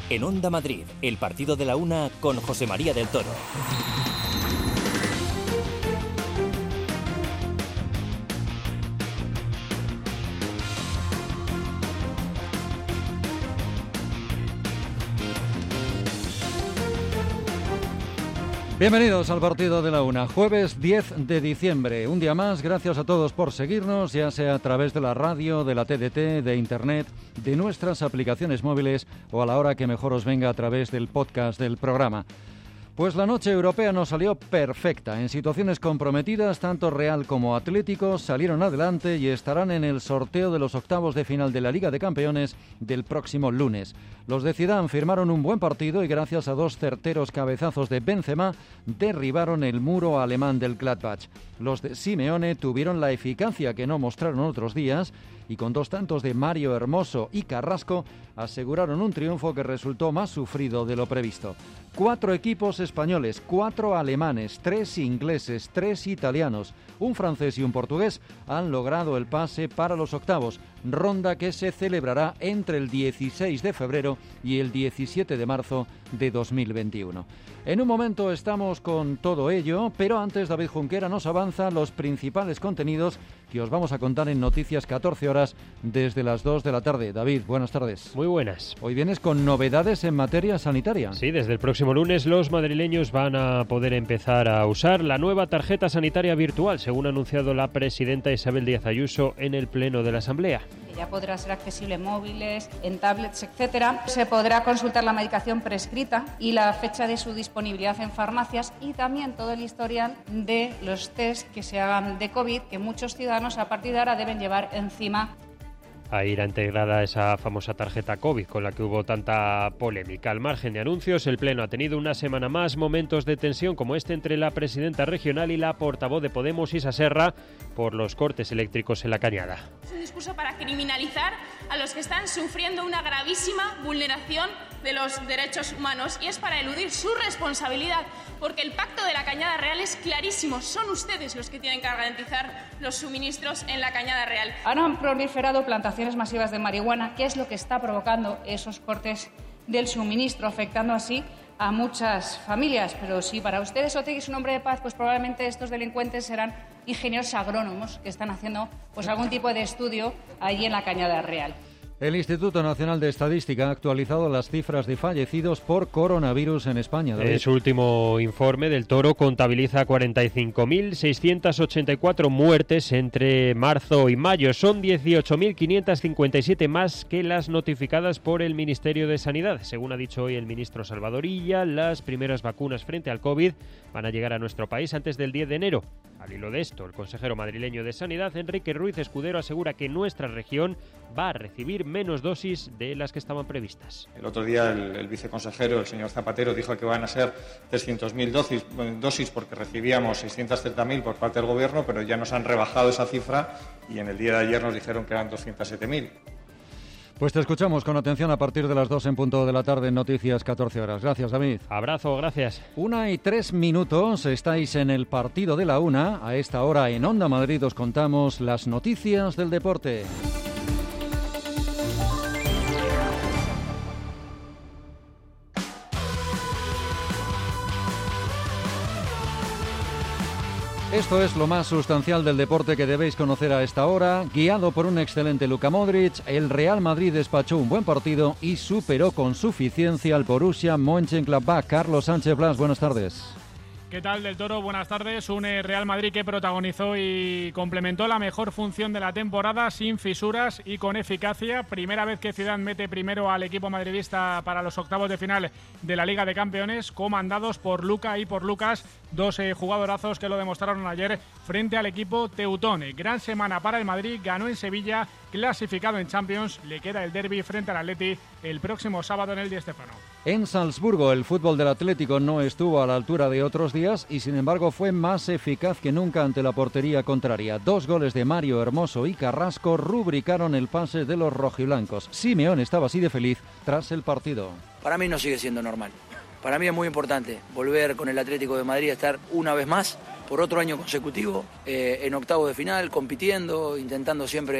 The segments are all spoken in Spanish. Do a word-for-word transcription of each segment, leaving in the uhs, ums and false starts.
En Onda Madrid, el partido de la una con José María del Toro. Bienvenidos al partido de la una, jueves diez de diciembre. Un día más, gracias a todos por seguirnos, ya sea a través de la radio, de la T D T, de internet, de nuestras aplicaciones móviles o a la hora que mejor os venga a través del podcast del programa. Pues la noche europea nos salió perfecta. En situaciones comprometidas, tanto Real como Atlético salieron adelante y estarán en el sorteo de los octavos de final de la Liga de Campeones del próximo lunes. Los de Zidane firmaron un buen partido y gracias a dos certeros cabezazos de Benzema derribaron el muro alemán del Gladbach. Los de Simeone tuvieron la eficacia que no mostraron otros días y con dos tantos de Mario Hermoso y Carrasco aseguraron un triunfo que resultó más sufrido de lo previsto. Cuatro equipos españoles, cuatro alemanes, tres ingleses, tres italianos, un francés y un portugués han logrado el pase para los octavos, ronda que se celebrará entre el dieciséis de febrero y el diecisiete de marzo de dos mil veintiuno. En un momento estamos con todo ello, pero antes David Junquera nos avanza los principales contenidos que os vamos a contar en Noticias catorce horas desde las dos de la tarde. David, buenas tardes. Muy buenas. Hoy vienes con novedades en materia sanitaria. Sí, desde el próximo lunes los madrileños van a poder empezar a usar la nueva tarjeta sanitaria virtual, según ha anunciado la presidenta Isabel Díaz Ayuso en el Pleno de la Asamblea. Ya podrá ser accesible en móviles, en tablets, etcétera. Se podrá consultar la medicación prescrita y la fecha de su disponibilidad en farmacias y también todo el historial de los test que se hagan de COVID, que muchos ciudadanos a partir de ahora deben llevar encima. Ahí irá integrada esa famosa tarjeta COVID con la que hubo tanta polémica. Al margen de anuncios, el Pleno ha tenido una semana más momentos de tensión como este entre la presidenta regional y la portavoz de Podemos, Isa Serra, por los cortes eléctricos en La Cañada. Es un discurso para criminalizar a los que están sufriendo una gravísima vulneración de los derechos humanos y es para eludir su responsabilidad, porque el pacto de la Cañada Real es clarísimo. Son ustedes los que tienen que garantizar los suministros en la Cañada Real. Ahora han proliferado plantaciones masivas de marihuana, que es lo que está provocando esos cortes del suministro, afectando así a muchas familias. Pero si para ustedes Otegi es un hombre de paz, pues probablemente estos delincuentes serán ingenieros agrónomos que están haciendo pues algún tipo de estudio allí en la Cañada Real. El Instituto Nacional de Estadística ha actualizado las cifras de fallecidos por coronavirus en España. David. En su último informe, Del Toro contabiliza cuarenta y cinco mil seiscientas ochenta y cuatro muertes entre marzo y mayo. Son dieciocho mil quinientas cincuenta y siete más que las notificadas por el Ministerio de Sanidad. Según ha dicho hoy el ministro Salvador Illa, las primeras vacunas frente al COVID van a llegar a nuestro país antes del diez de enero. Al hilo de esto, el consejero madrileño de Sanidad, Enrique Ruiz Escudero, asegura que nuestra región va a recibir menos dosis de las que estaban previstas. El otro día el, el viceconsejero, el señor Zapatero, dijo que van a ser trescientas mil dosis, dosis porque recibíamos seiscientas treinta mil por parte del Gobierno, pero ya nos han rebajado esa cifra y en el día de ayer nos dijeron que eran doscientas siete mil. Pues te escuchamos con atención a partir de las dos en punto de la tarde en Noticias catorce horas. Gracias, David. Abrazo, gracias. Una y tres minutos, estáis en el partido de la una. A esta hora en Onda Madrid os contamos las noticias del deporte. Esto es lo más sustancial del deporte que debéis conocer a esta hora. Guiado por un excelente Luka Modric, el Real Madrid despachó un buen partido y superó con suficiencia al Borussia Mönchengladbach. Carlos Sánchez Blas, buenas tardes. ¿Qué tal, Del Toro? Buenas tardes. Un Real Madrid que protagonizó y complementó la mejor función de la temporada sin fisuras y con eficacia. Primera vez que Zidane mete primero al equipo madridista para los octavos de final de la Liga de Campeones, comandados por Luka y por Lucas, dos eh, jugadorazos que lo demostraron ayer frente al equipo teutón. Gran semana para el Madrid, ganó en Sevilla, clasificado en Champions, le queda el derbi frente al Atleti el próximo sábado en el Di Stéfano. En Salzburgo el fútbol del Atlético no estuvo a la altura de otros días y sin embargo fue más eficaz que nunca ante la portería contraria. Dos goles de Mario Hermoso y Carrasco rubricaron el pase de los rojiblancos. Simeone estaba así de feliz tras el partido. Para mí no sigue siendo normal. Para mí es muy importante volver con el Atlético de Madrid a estar una vez más, por otro año consecutivo, eh, en octavos de final, compitiendo, intentando siempre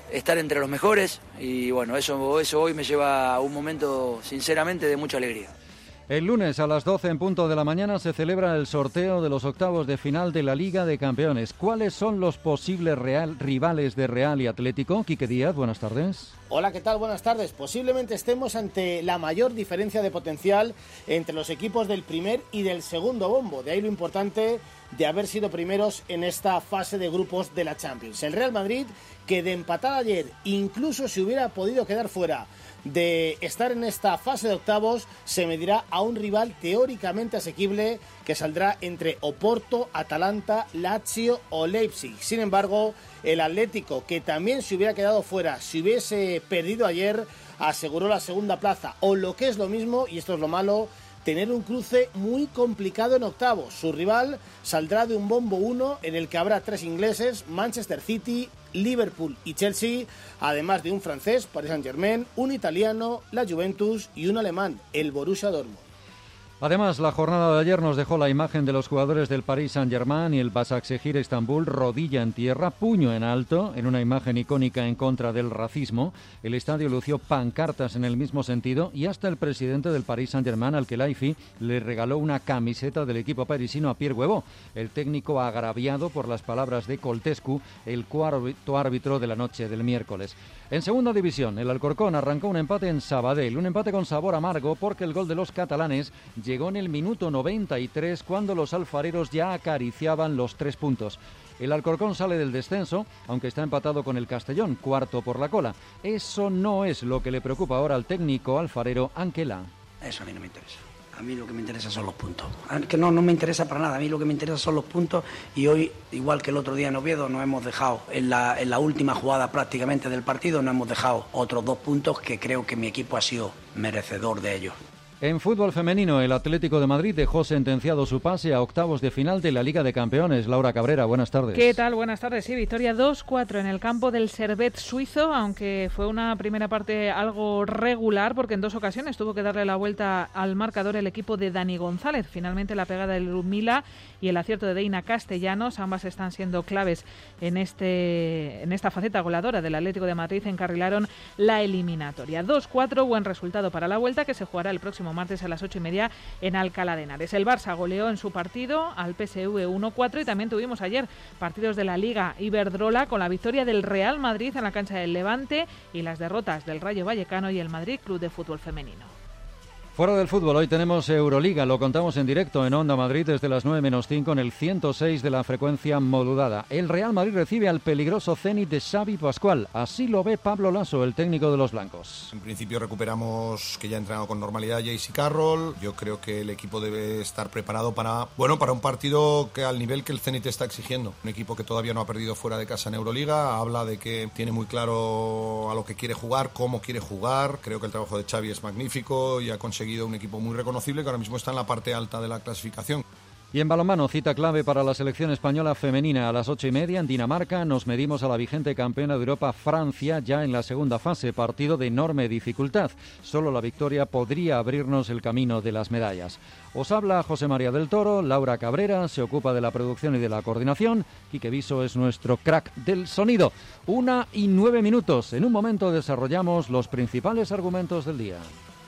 estar entre los mejores y bueno, eso, eso hoy me lleva a un momento sinceramente de mucha alegría. El lunes a las doce en punto de la mañana se celebra el sorteo de los octavos de final de la Liga de Campeones. ¿Cuáles son los posibles real, rivales de Real y Atlético? Quique Díaz, buenas tardes. Hola, ¿qué tal? Buenas tardes. Posiblemente estemos ante la mayor diferencia de potencial entre los equipos del primer y del segundo bombo. De ahí lo importante de haber sido primeros en esta fase de grupos de la Champions. El Real Madrid, que de empatar ayer, incluso si hubiera podido quedar fuera de estar en esta fase de octavos, se medirá a un rival teóricamente asequible que saldrá entre Oporto, Atalanta, Lazio o Leipzig. Sin embargo, el Atlético, que también se hubiera quedado fuera si hubiese perdido ayer, aseguró la segunda plaza, o lo que es lo mismo, y esto es lo malo, tener un cruce muy complicado en octavos. Su rival saldrá de un bombo uno en el que habrá tres ingleses, Manchester City, Liverpool y Chelsea, además de un francés, Paris Saint-Germain, un italiano, la Juventus, y un alemán, el Borussia Dortmund. Además, la jornada de ayer nos dejó la imagen de los jugadores del Paris Saint-Germain y el Başakşehir Estambul, rodilla en tierra, puño en alto, en una imagen icónica en contra del racismo. El estadio lució pancartas en el mismo sentido y hasta el presidente del Paris Saint-Germain, Al-Khelaifi, le regaló una camiseta del equipo parisino a Pierre Huevo, el técnico agraviado por las palabras de Coltescu, el cuarto árbitro de la noche del miércoles. En segunda división, el Alcorcón arrancó un empate en Sabadell, un empate con sabor amargo porque el gol de los catalanes llegó en el minuto noventa y tres cuando los alfareros ya acariciaban los tres puntos. El Alcorcón sale del descenso, aunque está empatado con el Castellón, cuarto por la cola. Eso no es lo que le preocupa ahora al técnico alfarero Anquela. Eso a mí no me interesa. A mí lo que me interesa son los puntos. Que no, no me interesa para nada. A mí lo que me interesa son los puntos y hoy, igual que el otro día en Oviedo, nos hemos dejado, en la, en la última jugada prácticamente del partido, nos hemos dejado otros dos puntos que creo que mi equipo ha sido merecedor de ellos. En fútbol femenino, el Atlético de Madrid dejó sentenciado su pase a octavos de final de la Liga de Campeones. Laura Cabrera, buenas tardes. ¿Qué tal? Buenas tardes. Sí, victoria dos cuatro en el campo del Servette suizo, aunque fue una primera parte algo regular porque en dos ocasiones tuvo que darle la vuelta al marcador el equipo de Dani González. Finalmente la pegada de Ludmila y el acierto de Deina Castellanos, ambas están siendo claves en, este, en esta faceta goleadora del Atlético de Madrid, encarrilaron la eliminatoria. dos cuatro, buen resultado para la vuelta que se jugará el próximo martes a las ocho y media en Alcalá de Henares. El Barça goleó en su partido al P S V uno cuatro y también tuvimos ayer partidos de la Liga Iberdrola con la victoria del Real Madrid en la cancha del Levante y las derrotas del Rayo Vallecano y el Madrid Club de Fútbol Femenino. Fuera del fútbol, hoy tenemos Euroliga, lo contamos en directo en Onda Madrid desde las nueve menos cinco en el ciento seis de la frecuencia modulada. El Real Madrid recibe al peligroso Zenit de Xavi Pascual, así lo ve Pablo Lasso, el técnico de los blancos. En principio recuperamos que ya ha entrenado con normalidad Jaycee Carroll. Yo creo que el equipo debe estar preparado para, bueno, para un partido que al nivel que el Zenit está exigiendo. Un equipo que todavía no ha perdido fuera de casa en Euroliga, habla de que tiene muy claro a lo que quiere jugar, cómo quiere jugar. Creo que el trabajo de Xavi es magnífico y ha conseguido un equipo muy reconocible que ahora mismo está en la parte alta de la clasificación. Y en balonmano, cita clave para la selección española femenina a las ocho y media en Dinamarca. Nos medimos a la vigente campeona de Europa, Francia, ya en la segunda fase, partido de enorme dificultad. Solo la victoria podría abrirnos el camino de las medallas. Os habla José María del Toro, Laura Cabrera se ocupa de la producción y de la coordinación. Quique Viso es nuestro crack del sonido. Una y nueve minutos. En un momento desarrollamos los principales argumentos del día.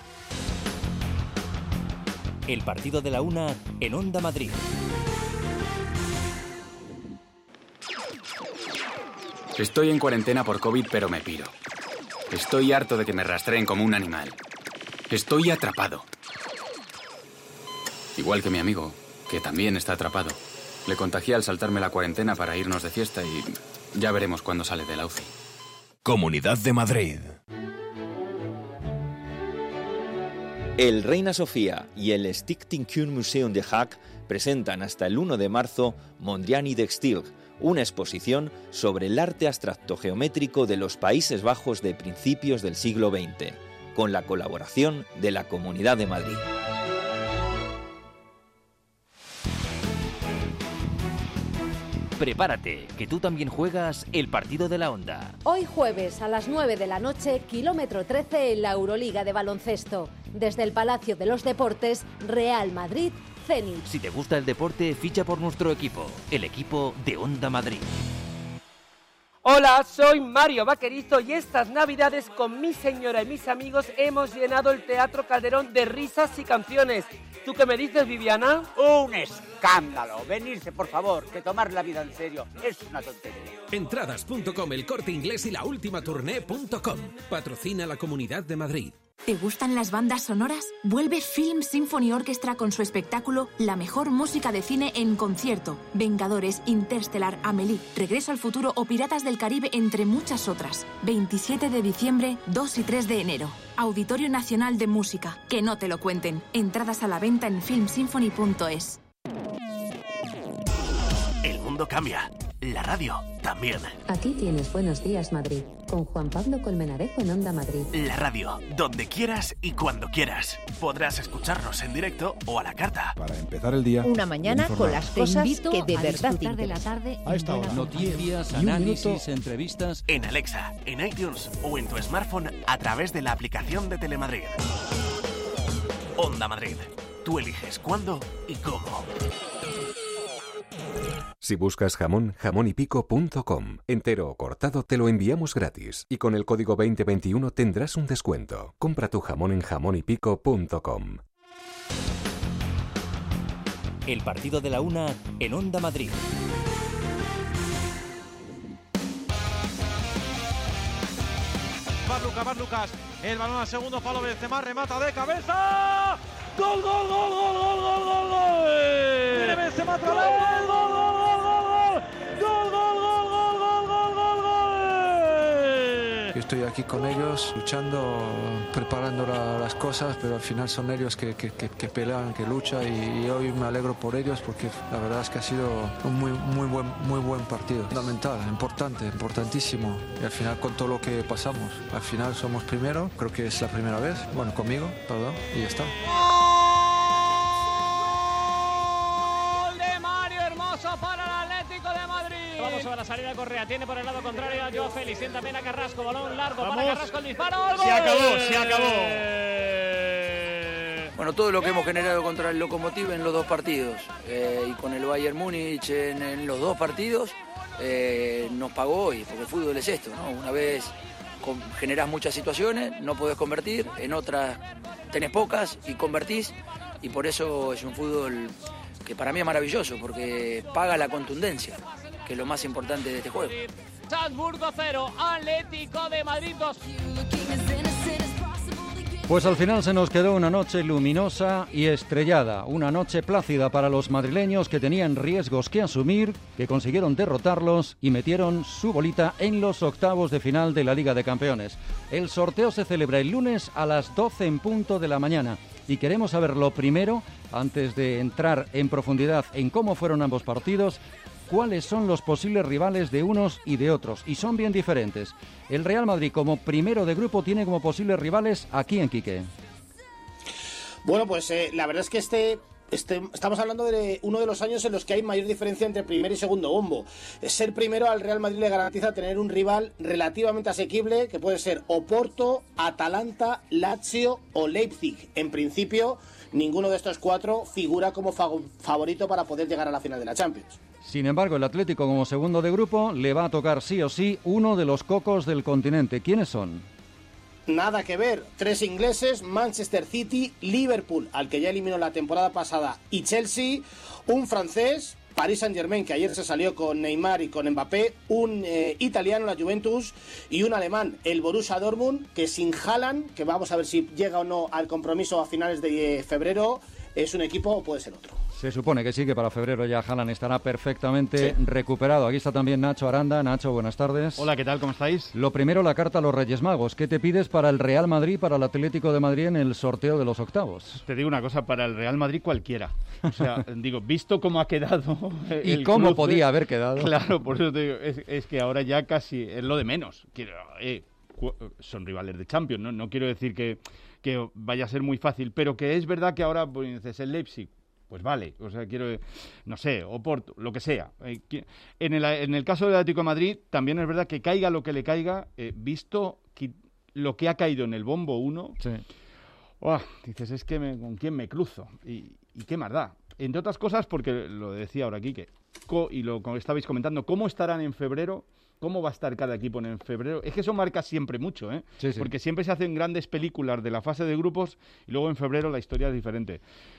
El partido de la una en Onda Madrid. Estoy en cuarentena por COVID, pero me piro. Estoy harto de que me rastreen como un animal. Estoy atrapado. Igual que mi amigo, que también está atrapado. Le contagié al saltarme la cuarentena para irnos de fiesta y ya veremos cuándo sale de la U C I. Comunidad de Madrid. El Reina Sofía y el Stichting Kunstmuseum de Haag presentan hasta el uno de marzo Mondrian Textil, una exposición sobre el arte abstracto geométrico de los Países Bajos de principios del siglo veinte, con la colaboración de la Comunidad de Madrid. Prepárate, que tú también juegas el partido de la Onda. Hoy jueves a las nueve de la noche, kilómetro trece en la Euroliga de baloncesto. Desde el Palacio de los Deportes, Real Madrid, Zenit. Si te gusta el deporte, ficha por nuestro equipo, el equipo de Onda Madrid. Hola, soy Mario Vaquerizo y estas navidades con mi señora y mis amigos hemos llenado el Teatro Calderón de risas y canciones. ¿Tú qué me dices, Viviana? Un escándalo. Venirse, por favor, que tomar la vida en serio es una tontería. Entradas punto com, El Corte Inglés y la última tournée punto com. Patrocina la Comunidad de Madrid. ¿Te gustan las bandas sonoras? Vuelve Film Symphony Orchestra con su espectáculo La mejor música de cine en concierto. Vengadores, Interstellar, Amélie, Regreso al futuro o Piratas del Caribe, entre muchas otras. veintisiete de diciembre, dos y tres de enero. Auditorio Nacional de Música. Que no te lo cuenten. Entradas a la venta en film symphony punto es. El mundo cambia. La radio también. Aquí tienes Buenos Días Madrid, con Juan Pablo Colmenarejo en Onda Madrid. La radio, donde quieras y cuando quieras. Podrás escucharnos en directo o a la carta. Para empezar el día. Una mañana con las cosas que de verdad disfrutar de la tarde. A esta hora. Noticias, análisis, entrevistas. En Alexa, en iTunes o en tu smartphone a través de la aplicación de Telemadrid. Onda Madrid. Tú eliges cuándo y cómo. Si buscas jamón, jamón y pico punto com. Entero o cortado te lo enviamos gratis. Y con el código veinte veintiuno tendrás un descuento. Compra tu jamón en jamón y pico punto com. El partido de la una en Onda Madrid. Va Lucas, va Lucas. El balón al segundo palo, Benzema remata de cabeza. ¡Gol, gol, gol, gol, gol, gol, gol, gol! ¡Viene Benzema otra vez! ¡Gol, gol, gol, gol! ¡Gol, gol, gol, gol, gol, gol, gol, gol! Yo estoy aquí con ellos, luchando, preparando la, las cosas, pero al final son ellos que, que, que, que pelean, que luchan, y, y hoy me alegro por ellos porque la verdad es que ha sido un muy, muy, buen, muy buen partido. Fundamental, importante, importantísimo. Y al final con todo lo que pasamos, al final somos primero, creo que es la primera vez, bueno, conmigo, perdón, y ya está. Para el Atlético de Madrid. Vamos a la salida de Correa. Tiene por el lado contrario a Joao Félix. Tiene también a Carrasco. Balón largo. Vamos. Para Carrasco el disparo. Se acabó, se acabó. Bueno, todo lo que hemos generado contra el Lokomotiv en los dos partidos eh, y con el Bayern Múnich en, en los dos partidos eh, nos pagó hoy, porque el fútbol es esto, ¿no? Una vez con, generás muchas situaciones, no podés convertir, en otras tenés pocas y convertís, y por eso es un fútbol que para mí es maravilloso, porque paga la contundencia, que es lo más importante de este juego. Salzburgo cero, Atlético de Madrid dos. Pues al final se nos quedó una noche luminosa y estrellada, una noche plácida para los madrileños que tenían riesgos que asumir, que consiguieron derrotarlos y metieron su bolita en los octavos de final de la Liga de Campeones. El sorteo se celebra el lunes a las doce en punto de la mañana y queremos saber lo primero, antes de entrar en profundidad en cómo fueron ambos partidos, cuáles son los posibles rivales de unos y de otros, y son bien diferentes. El Real Madrid, como primero de grupo, tiene como posibles rivales aquí en Quique. Bueno, pues eh, la verdad es que este... Este, estamos hablando de uno de los años en los que hay mayor diferencia entre primer y segundo bombo. Ser primero al Real Madrid le garantiza tener un rival relativamente asequible, que puede ser Oporto, Atalanta, Lazio o Leipzig. En principio, ninguno de estos cuatro figura como favorito para poder llegar a la final de la Champions. Sin embargo, el Atlético, como segundo de grupo, le va a tocar sí o sí uno de los cocos del continente. ¿Quiénes son? Nada que ver, tres ingleses, Manchester City, Liverpool, al que ya eliminó la temporada pasada, y Chelsea, un francés, Paris Saint-Germain, que ayer se salió con Neymar y con Mbappé, un eh, italiano, la Juventus, y un alemán, el Borussia Dortmund, que sin Haaland, que vamos a ver si llega o no al compromiso a finales de eh, febrero, es un equipo o puede ser otro. Se supone que sí, que para febrero ya Haaland estará perfectamente sí. recuperado. Aquí está también Nacho Aranda. Nacho, buenas tardes. Hola, ¿qué tal? ¿Cómo estáis? Lo primero, la carta a los Reyes Magos. ¿Qué te pides para el Real Madrid, para el Atlético de Madrid en el sorteo de los octavos? Te digo una cosa, para el Real Madrid cualquiera. O sea, digo, visto cómo ha quedado... ¿Y el cómo cruce, podía haber quedado? Claro, por eso te digo, es, es que ahora ya casi es lo de menos. Quiero, eh, son rivales de Champions, ¿no? No quiero decir que, que vaya a ser muy fácil, pero que es verdad que ahora, pues dices, el Leipzig, pues vale, o sea, quiero, no sé, Oporto, lo que sea. En el, en el caso del Atlético de Madrid, también es verdad que caiga lo que le caiga, eh, visto que, lo que ha caído en el bombo uno, sí. oh, dices, es que me, con quién me cruzo, y, y qué más da. entre otras cosas porque, lo decía ahora Quique, co, y lo como estabais comentando, ¿cómo estarán en febrero? ¿Cómo va a estar cada equipo en febrero? Es que eso marca siempre mucho, ¿eh? Sí, sí. Porque siempre se hacen grandes películas de la fase de grupos y luego en febrero la historia es diferente.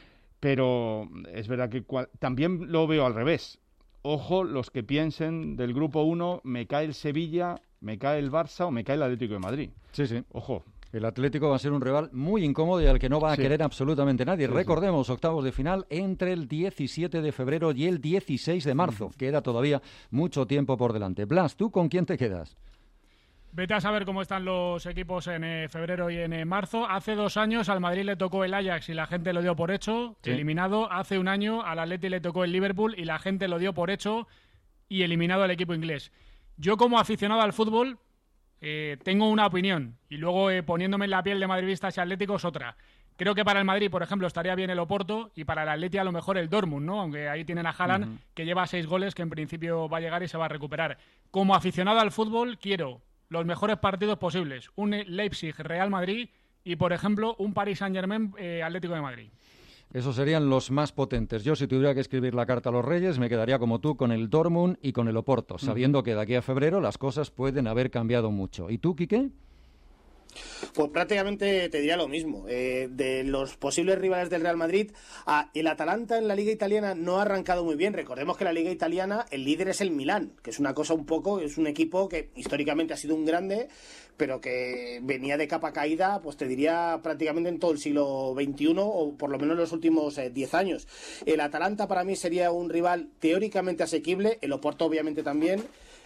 Pero es verdad que cual, también lo veo al revés. Ojo, los que piensen del grupo uno, me cae el Sevilla, me cae el Barça o me cae el Atlético de Madrid. Sí, sí. Ojo. El Atlético va a ser un rival muy incómodo y al que no va a Sí. querer absolutamente nadie. Sí, Recordemos, octavos de final entre el diecisiete de febrero y el dieciséis de marzo. Uh-huh. Queda todavía mucho tiempo por delante. Blas, ¿tú con quién te quedas? Vete a saber cómo están los equipos en eh, febrero y en eh, marzo. Hace dos años al Madrid le tocó el Ajax y la gente lo dio por hecho, sí. eliminado. Hace un año al Atleti le tocó el Liverpool y la gente lo dio por hecho y eliminado al equipo inglés. Yo como aficionado al fútbol eh, tengo una opinión y luego eh, poniéndome en la piel de madridistas y atléticos otra. Creo que para el Madrid, por ejemplo, estaría bien el Oporto y para el Atleti a lo mejor el Dortmund, ¿no? Aunque ahí tienen a Haaland, uh-huh. que lleva seis goles, que en principio va a llegar y se va a recuperar. Como aficionado al fútbol quiero los mejores partidos posibles. Un Leipzig-Real Madrid y, por ejemplo, un Paris Saint-Germain-Atlético eh, de Madrid. Esos serían los más potentes. Yo, si tuviera que escribir la carta a los Reyes, me quedaría como tú con el Dortmund y con el Oporto, sabiendo uh-huh. que de aquí a febrero las cosas pueden haber cambiado mucho. ¿Y tú, Quique? Pues prácticamente te diría lo mismo. Eh, de los posibles rivales del Real Madrid, ah, el Atalanta en la Liga Italiana no ha arrancado muy bien. Recordemos que en la Liga Italiana el líder es el Milán, que es una cosa un poco, es un equipo que históricamente ha sido un grande, pero que venía de capa caída, pues te diría prácticamente en todo el siglo veintiuno o por lo menos en los últimos eh, diez años. El Atalanta para mí sería un rival teóricamente asequible, el Oporto obviamente también.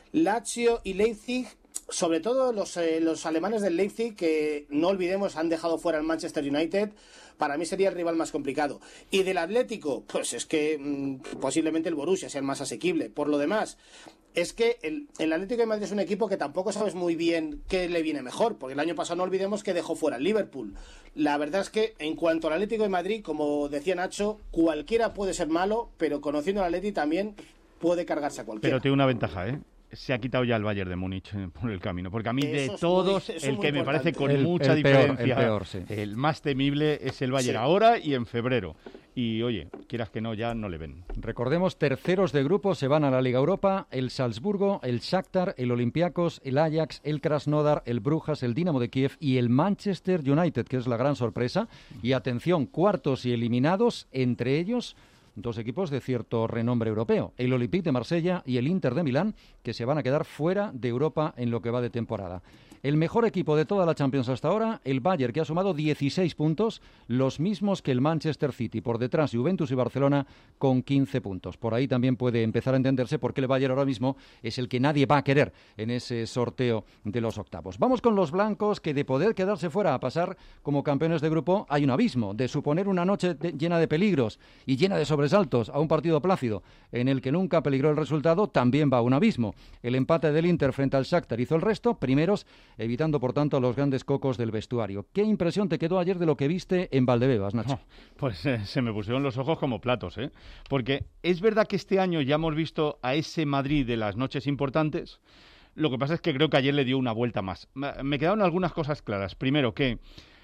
Lazio y Leipzig, sobre todo los, eh, los alemanes del Leipzig, que no olvidemos han dejado fuera al Manchester United, para mí sería el rival más complicado. Y del Atlético, pues es que mmm, posiblemente el Borussia sea el más asequible. Por lo demás, es que el, el Atlético de Madrid es un equipo que tampoco sabes muy bien qué le viene mejor, porque el año pasado no olvidemos que dejó fuera al Liverpool. La verdad es que en cuanto al Atlético de Madrid, como decía Nacho, cualquiera puede ser malo, pero conociendo al Atlético también puede cargarse a cualquiera. Pero tiene una ventaja, ¿eh? Se ha quitado ya el Bayern de Múnich por el camino, porque a mí eso de todos, muy, el que me parece con el, mucha el peor, diferencia, el, peor, sí. el más temible es el Bayern sí. ahora y en febrero. Y oye, quieras que no, ya no le ven. Recordemos, terceros de grupo se van a la Liga Europa, el Salzburgo, el Shakhtar, el Olympiacos, el Ajax, el Krasnodar, el Brujas, el Dinamo de Kiev y el Manchester United, que es la gran sorpresa. Y atención, cuartos y eliminados, entre ellos dos equipos de cierto renombre europeo, el Olympique de Marsella y el Inter de Milán, que se van a quedar fuera de Europa en lo que va de temporada. El mejor equipo de toda la Champions hasta ahora, el Bayern, que ha sumado dieciséis puntos, los mismos que el Manchester City. Por detrás, Juventus y Barcelona con quince puntos. Por ahí también puede empezar a entenderse por qué el Bayern ahora mismo es el que nadie va a querer en ese sorteo de los octavos. Vamos con los blancos, que de poder quedarse fuera a pasar como campeones de grupo hay un abismo. De suponer una noche de, llena de peligros y llena de sobresaltos a un partido plácido en el que nunca peligró el resultado, también va a un abismo. El empate del Inter frente al Shakhtar hizo el resto, primeros, evitando por tanto a los grandes cocos del vestuario. ¿Qué impresión te quedó ayer de lo que viste en Valdebebas, Nacho? Oh, pues eh, se me pusieron los ojos como platos, ¿eh? Porque es verdad que este año ya hemos visto a ese Madrid de las noches importantes. Lo que pasa es que creo que ayer le dio una vuelta más. Me quedaron algunas cosas claras. Primero, que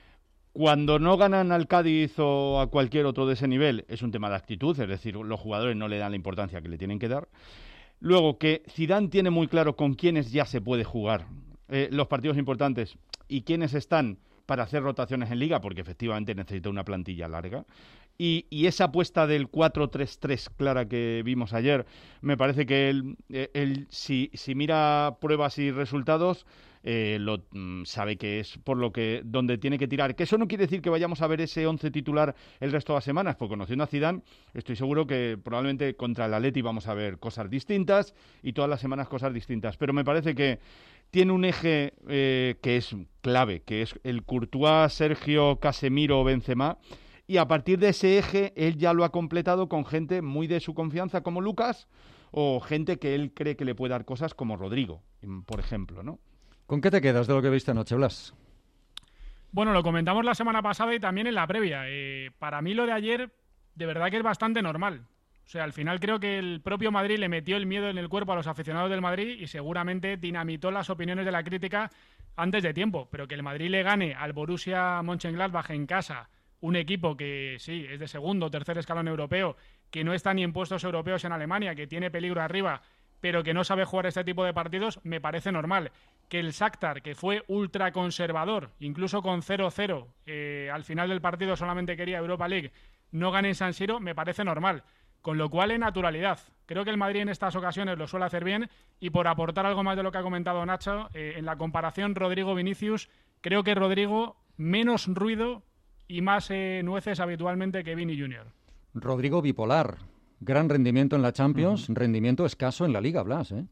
cuando no ganan al Cádiz o a cualquier otro de ese nivel es un tema de actitud, es decir, los jugadores no le dan la importancia que le tienen que dar. Luego, que Zidane tiene muy claro con quiénes ya se puede jugar eh, los partidos importantes y quiénes están para hacer rotaciones en Liga, porque efectivamente necesita una plantilla larga. Y, y esa apuesta del cuatro tres tres clara que vimos ayer, me parece que él, él si, si mira pruebas y resultados, eh, lo mm, sabe que es por lo que donde tiene que tirar. Que eso no quiere decir que vayamos a ver ese once titular el resto de las semanas, porque conociendo a Zidane, estoy seguro que probablemente contra el Atleti vamos a ver cosas distintas y todas las semanas cosas distintas. Pero me parece que tiene un eje eh, que es clave, que es el Courtois, Sergio, Casemiro, Benzema. Y a partir de ese eje, él ya lo ha completado con gente muy de su confianza como Lucas o gente que él cree que le puede dar cosas como Rodrigo, por ejemplo, ¿no? ¿Con qué te quedas de lo que viste anoche, Blas? Bueno, lo comentamos la semana pasada y también en la previa. Eh, para mí lo de ayer, de verdad que es bastante normal. O sea, al final creo que el propio Madrid le metió el miedo en el cuerpo a los aficionados del Madrid y seguramente dinamitó las opiniones de la crítica antes de tiempo. Pero que el Madrid le gane al Borussia Mönchengladbach en casa, un equipo que sí, es de segundo o tercer escalón europeo, que no está ni en puestos europeos en Alemania, que tiene peligro arriba, pero que no sabe jugar este tipo de partidos, me parece normal. Que el Shakhtar, que fue ultra conservador, incluso con cero cero, eh, al final del partido solamente quería Europa League, no gane en San Siro, me parece normal. Con lo cual, en naturalidad. Creo que el Madrid en estas ocasiones lo suele hacer bien, y por aportar algo más de lo que ha comentado Nacho, eh, en la comparación Rodrigo-Vinicius, creo que Rodrigo menos ruido y más eh, nueces habitualmente que Vini junior Rodrigo bipolar, gran rendimiento en la Champions, uh-huh. rendimiento escaso en la Liga, Blas, ¿eh?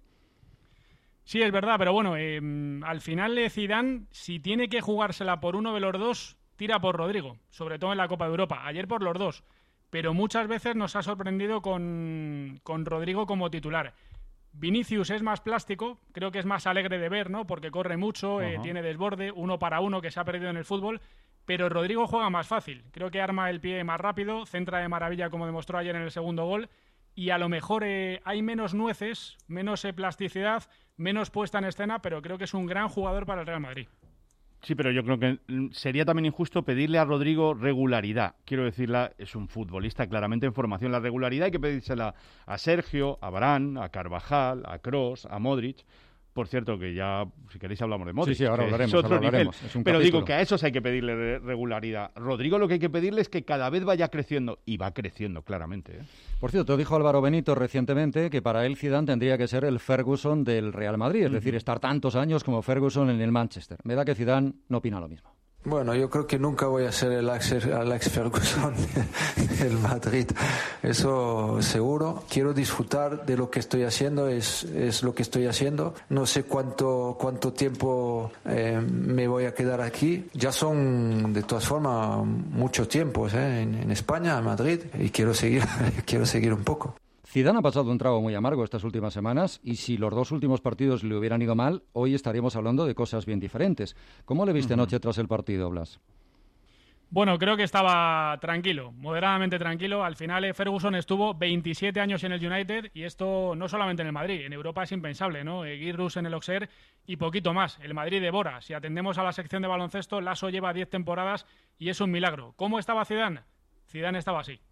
Sí, es verdad, pero bueno, eh, al final de Zidane, si tiene que jugársela por uno de los dos, tira por Rodrigo, sobre todo en la Copa de Europa. Ayer por los dos, pero muchas veces nos ha sorprendido con, con Rodrigo como titular. Vinicius es más plástico, creo que es más alegre de ver, ¿no? Porque corre mucho, uh-huh. eh, tiene desborde, uno para uno que se ha perdido en el fútbol, pero Rodrigo juega más fácil. Creo que arma el pie más rápido, centra de maravilla como demostró ayer en el segundo gol, y a lo mejor eh, hay menos nueces, menos eh, plasticidad, menos puesta en escena, pero creo que es un gran jugador para el Real Madrid. Sí, pero yo creo que sería también injusto pedirle a Rodrigo regularidad. Quiero decirla, es un futbolista claramente en formación. La regularidad hay que pedírsela a Sergio, a Varane, a Carvajal, a Kroos, a Modric. Por cierto, que ya, si queréis, hablamos de Modric. Sí, sí, ahora hablaremos. Es otro ahora hablaremos. nivel. Es un Pero capítulo. digo que a esos hay que pedirle re- regularidad. Rodrigo lo que hay que pedirle es que cada vez vaya creciendo. Y va creciendo, claramente, ¿eh? Por cierto, dijo Álvaro Benito recientemente que para él Zidane tendría que ser el Ferguson del Real Madrid. Es uh-huh. decir, estar tantos años como Ferguson en el Manchester. Me da que Zidane no opina lo mismo. Bueno, yo creo que nunca voy a ser el Alex, Alex Ferguson del Madrid, eso seguro. Quiero disfrutar de lo que estoy haciendo, es, es lo que estoy haciendo. No sé cuánto, cuánto tiempo eh, me voy a quedar aquí. Ya son, de todas formas, muchos tiempos ¿eh? en, en España, en Madrid, y quiero seguir, quiero seguir un poco. Zidane ha pasado un trago muy amargo estas últimas semanas y si los dos últimos partidos le hubieran ido mal, hoy estaríamos hablando de cosas bien diferentes. ¿Cómo le viste uh-huh. anoche tras el partido, Blas? Bueno, creo que estaba tranquilo, moderadamente tranquilo. Al final eh, Ferguson estuvo veintisiete años en el United y esto no solamente en el Madrid, en Europa es impensable, ¿no? Eh, Guirrus en el Auxerre y poquito más. El Madrid devora. Si atendemos a la sección de baloncesto, Lasso lleva diez temporadas y es un milagro. ¿Cómo estaba Zidane? Zidane estaba así.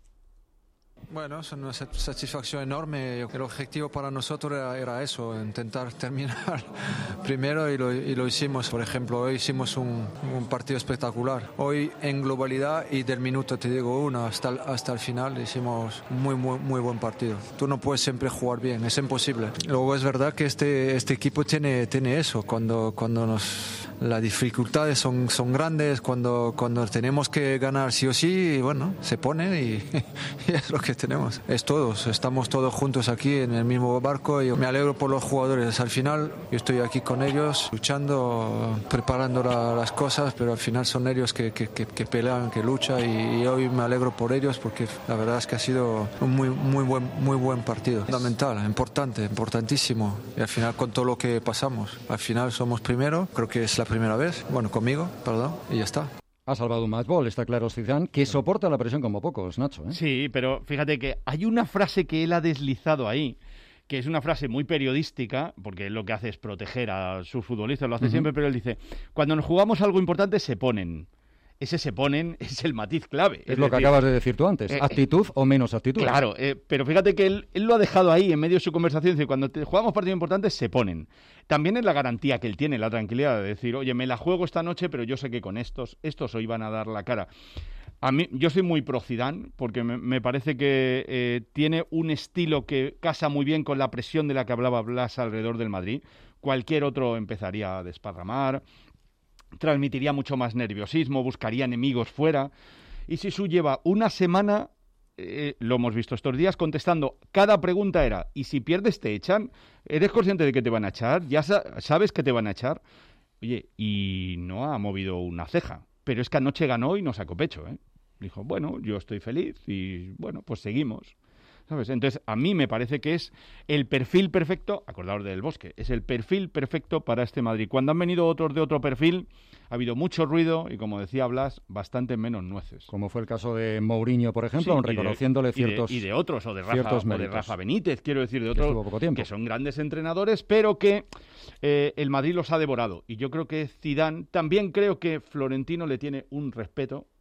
Bueno, es una satisfacción enorme. El objetivo para nosotros era, era eso, intentar terminar primero y lo, y lo hicimos. Por ejemplo, hoy hicimos un, un partido espectacular. Hoy en globalidad y del minuto, te digo, uno hasta el, hasta el final hicimos un muy, muy, muy buen partido. Tú no puedes siempre jugar bien, es imposible. Luego es verdad que este, este equipo tiene, tiene eso, cuando, cuando nos... Las dificultades son, son grandes, cuando, cuando tenemos que ganar sí o sí, bueno, se pone y, y es lo que tenemos. Es todos, estamos todos juntos aquí en el mismo barco y me alegro por los jugadores. Al final yo estoy aquí con ellos, luchando, preparando la, las cosas, pero al final son ellos que, que, que, que pelean, que luchan y, y hoy me alegro por ellos porque la verdad es que ha sido un muy, muy, buen, muy buen partido. Fundamental, importante, importantísimo. Y al final con todo lo que pasamos, al final somos primero, creo que es la primera vez, bueno, conmigo, perdón, y ya está. Ha salvado un match ball, está claro, Zidane, que soporta la presión como pocos, Nacho, ¿eh? Sí, pero fíjate que hay una frase que él ha deslizado ahí, que es una frase muy periodística, porque él lo que hace es proteger a sus futbolistas, lo hace uh-huh. siempre, pero él dice, cuando nos jugamos algo importante se ponen. Ese se ponen es el matiz clave. Es, es lo decir, que acabas de decir tú antes, eh, actitud eh, o menos actitud. Claro, eh, pero fíjate que él, él lo ha dejado ahí en medio de su conversación, dice, cuando te, jugamos partidos importantes se ponen. También es la garantía que él tiene, la tranquilidad de decir, oye, me la juego esta noche, pero yo sé que con estos, estos hoy van a dar la cara. A mí, yo soy muy pro Zidane, porque me, me parece que eh, tiene un estilo que casa muy bien con la presión de la que hablaba Blas alrededor del Madrid. Cualquier otro empezaría a desparramar, transmitiría mucho más nerviosismo, buscaría enemigos fuera. Y Sisu lleva una semana, eh, lo hemos visto estos días, contestando, cada pregunta era, ¿y si pierdes te echan? ¿Eres consciente de que te van a echar? ¿Ya sa- sabes que te van a echar? Oye, y no ha movido una ceja. Pero es que anoche ganó y no sacó pecho, ¿eh? Dijo, bueno, yo estoy feliz y, bueno, pues seguimos. ¿Sabes? Entonces, a mí me parece que es el perfil perfecto, acordaos del Bosque, es el perfil perfecto para este Madrid. Cuando han venido otros de otro perfil, ha habido mucho ruido y, como decía Blas, bastante menos nueces. Como fue el caso de Mourinho, por ejemplo, sí, aun reconociéndole y de, ciertos y de, y de otros, o de, Rafa, o de Rafa Benítez, quiero decir, de otros que, que son grandes entrenadores, pero que eh, el Madrid los ha devorado. Y yo creo que Zidane, también creo que Florentino le tiene un respeto,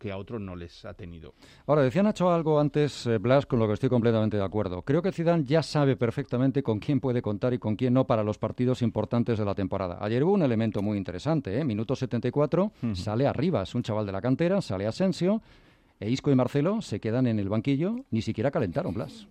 que a otros no les ha tenido. Ahora, decía Nacho algo antes, eh, Blas, con lo que estoy completamente de acuerdo. Creo que Zidane ya sabe perfectamente con quién puede contar y con quién no para los partidos importantes de la temporada. Ayer hubo un elemento muy interesante, ¿eh? Minuto setenta y cuatro, uh-huh. Sale Arribas, un chaval de la cantera, sale Asensio, e Isco y Marcelo se quedan en el banquillo, ni siquiera calentaron, Blas.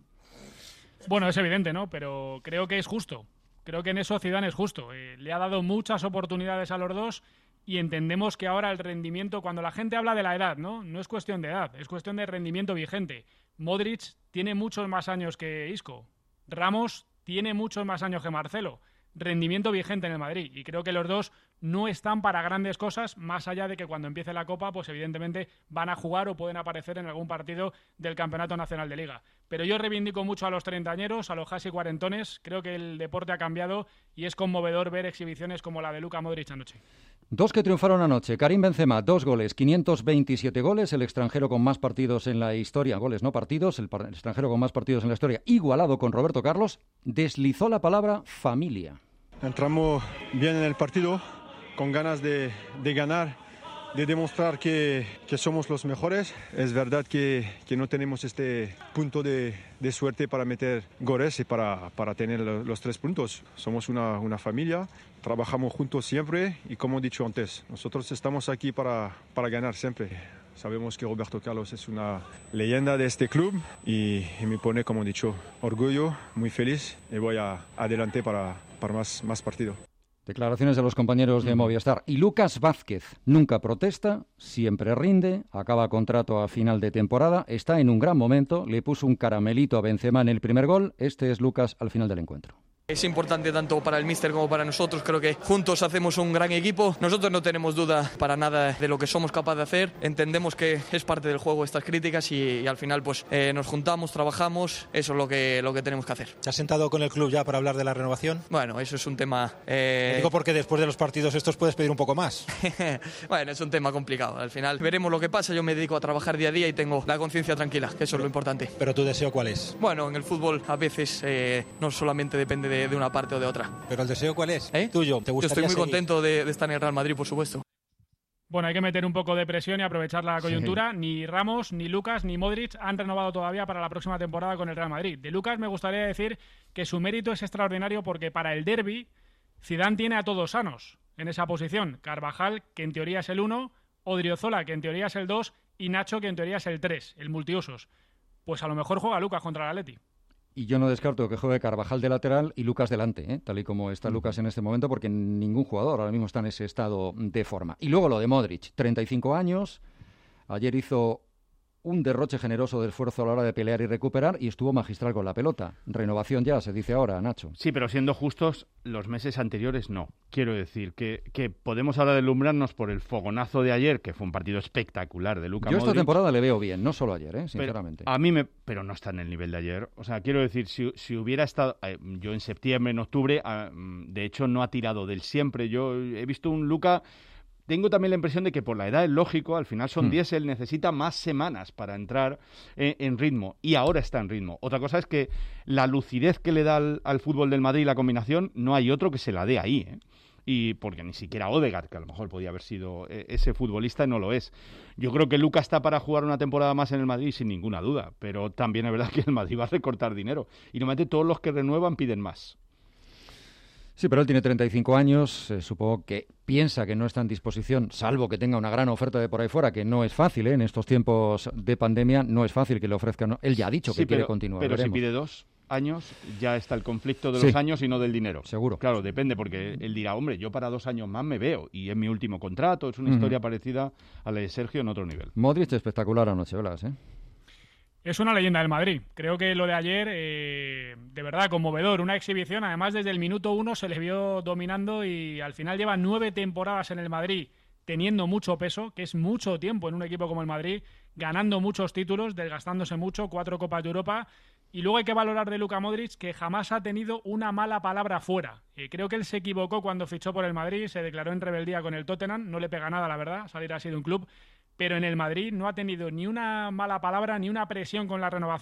Bueno, es evidente, ¿no? Pero creo que es justo. Creo que en eso Zidane es justo. Eh, le ha dado muchas oportunidades a los dos y entendemos que ahora el rendimiento, cuando la gente habla de la edad, ¿no? No es cuestión de edad, es cuestión de rendimiento vigente. Modric tiene muchos más años que Isco. Ramos tiene muchos más años que Marcelo. Rendimiento vigente en el Madrid. Y creo que los dos no están para grandes cosas, más allá de que cuando empiece la Copa, pues evidentemente van a jugar o pueden aparecer en algún partido del Campeonato Nacional de Liga. Pero yo reivindico mucho a los treintañeros, a los casi cuarentones. Creo que el deporte ha cambiado y es conmovedor ver exhibiciones como la de Luka Modric anoche. Dos que triunfaron anoche. Karim Benzema, dos goles, quinientos veintisiete goles, el extranjero con más partidos en la historia, goles no partidos, el, par- el extranjero con más partidos en la historia, igualado con Roberto Carlos, deslizó la palabra familia. Entramos bien en el partido, con ganas de, de ganar, de demostrar que, que somos los mejores. Es verdad que, que no tenemos este punto de, de suerte para meter goles y para, para tener los, los tres puntos. Somos una, una familia, trabajamos juntos siempre y como he dicho antes, nosotros estamos aquí para, para ganar siempre. Sabemos que Roberto Carlos es una leyenda de este club y, y me pone, como he dicho, orgullo, muy feliz y voy a, adelante para, para más, más partido. Declaraciones de los compañeros de Movistar. Y Lucas Vázquez nunca protesta, siempre rinde, acaba contrato a final de temporada, está en un gran momento, le puso un caramelito a Benzema en el primer gol. Este es Lucas al final del encuentro. Es importante tanto para el míster como para nosotros, creo que juntos hacemos un gran equipo. Nosotros no tenemos duda para nada de lo que somos capaces de hacer, entendemos que es parte del juego estas críticas y, y al final pues eh, nos juntamos, trabajamos, eso es lo que, lo que tenemos que hacer. ¿Se has sentado con el club ya para hablar de la renovación? Bueno, eso es un tema... Eh... Digo porque después de los partidos estos puedes pedir un poco más. Bueno, es un tema complicado, al final veremos lo que pasa, yo me dedico a trabajar día a día y tengo la conciencia tranquila, que eso es lo importante. ¿Pero tu deseo cuál es? Bueno, en el fútbol a veces eh, no solamente depende de, de una parte o de otra. ¿Pero el deseo cuál es? ¿Eh? Tuyo. ¿Te gustaría Yo estoy muy seguir? contento de, de estar en el Real Madrid, por supuesto. Bueno, hay que meter un poco de presión y aprovechar la coyuntura. Sí. Ni Ramos, ni Lucas, ni Modric han renovado todavía para la próxima temporada con el Real Madrid. De Lucas me gustaría decir que su mérito es extraordinario porque para el derbi Zidane tiene a todos sanos en esa posición. Carvajal, que en teoría es el uno, Odriozola, que en teoría es el dos, y Nacho, que en teoría es el tres, el multiusos. Pues a lo mejor juega Lucas contra el Atleti. Y yo no descarto que juegue Carvajal de lateral y Lucas delante, ¿eh? Tal y como está Lucas en este momento, porque ningún jugador ahora mismo está en ese estado de forma. Y luego lo de Modric, treinta y cinco años, ayer hizo un derroche generoso de esfuerzo a la hora de pelear y recuperar y estuvo magistral con la pelota. Renovación ya, se dice ahora, Nacho. Sí, pero siendo justos, los meses anteriores no. Quiero decir que, que podemos ahora deslumbrarnos por el fogonazo de ayer, que fue un partido espectacular de Luka Yo Modric. Esta temporada le veo bien, no solo ayer, ¿eh? Sinceramente. Pero a mí me, pero no está en el nivel de ayer. O sea, quiero decir, si, si hubiera estado... Eh, yo en septiembre, en octubre, eh, de hecho no ha tirado del siempre. Yo he visto un Luka... Tengo también la impresión de que por la edad es lógico, al final son diez, él necesita más semanas para entrar en, en ritmo, y ahora está en ritmo. Otra cosa es que la lucidez que le da al, al fútbol del Madrid la combinación, no hay otro que se la dé ahí, ¿eh? Y porque ni siquiera Odegaard, que a lo mejor podía haber sido eh, ese futbolista, no lo es. Yo creo que Luka está para jugar una temporada más en el Madrid sin ninguna duda, pero también es verdad que el Madrid va a recortar dinero, y normalmente todos los que renuevan piden más. Sí, pero él tiene treinta y cinco años, eh, supongo que piensa que no está en disposición, salvo que tenga una gran oferta de por ahí fuera, que no es fácil, ¿eh? En estos tiempos de pandemia no es fácil que le ofrezcan. No. Él ya ha dicho sí, que pero, quiere continuar. Pero veremos. si pide dos años, ya está el conflicto de sí. los años y no del dinero. Seguro. Claro, depende, porque él dirá, hombre, yo para dos años más me veo, y es mi último contrato, es una uh-huh. historia parecida a la de Sergio en otro nivel. Modric espectacular anoche, Blas, ¿eh? Es una leyenda del Madrid. Creo que lo de ayer, eh, de verdad, conmovedor. Una exhibición, además desde el minuto uno se le vio dominando y al final lleva nueve temporadas en el Madrid teniendo mucho peso, que es mucho tiempo en un equipo como el Madrid, ganando muchos títulos, desgastándose mucho, cuatro Copas de Europa. Y luego hay que valorar de Luka Modric que jamás ha tenido una mala palabra fuera. Eh, creo que él se equivocó cuando fichó por el Madrid, se declaró en rebeldía con el Tottenham, no le pega nada, la verdad, salir así de un club. Pero en el Madrid no ha tenido ni una mala palabra, ni una presión con la renovación.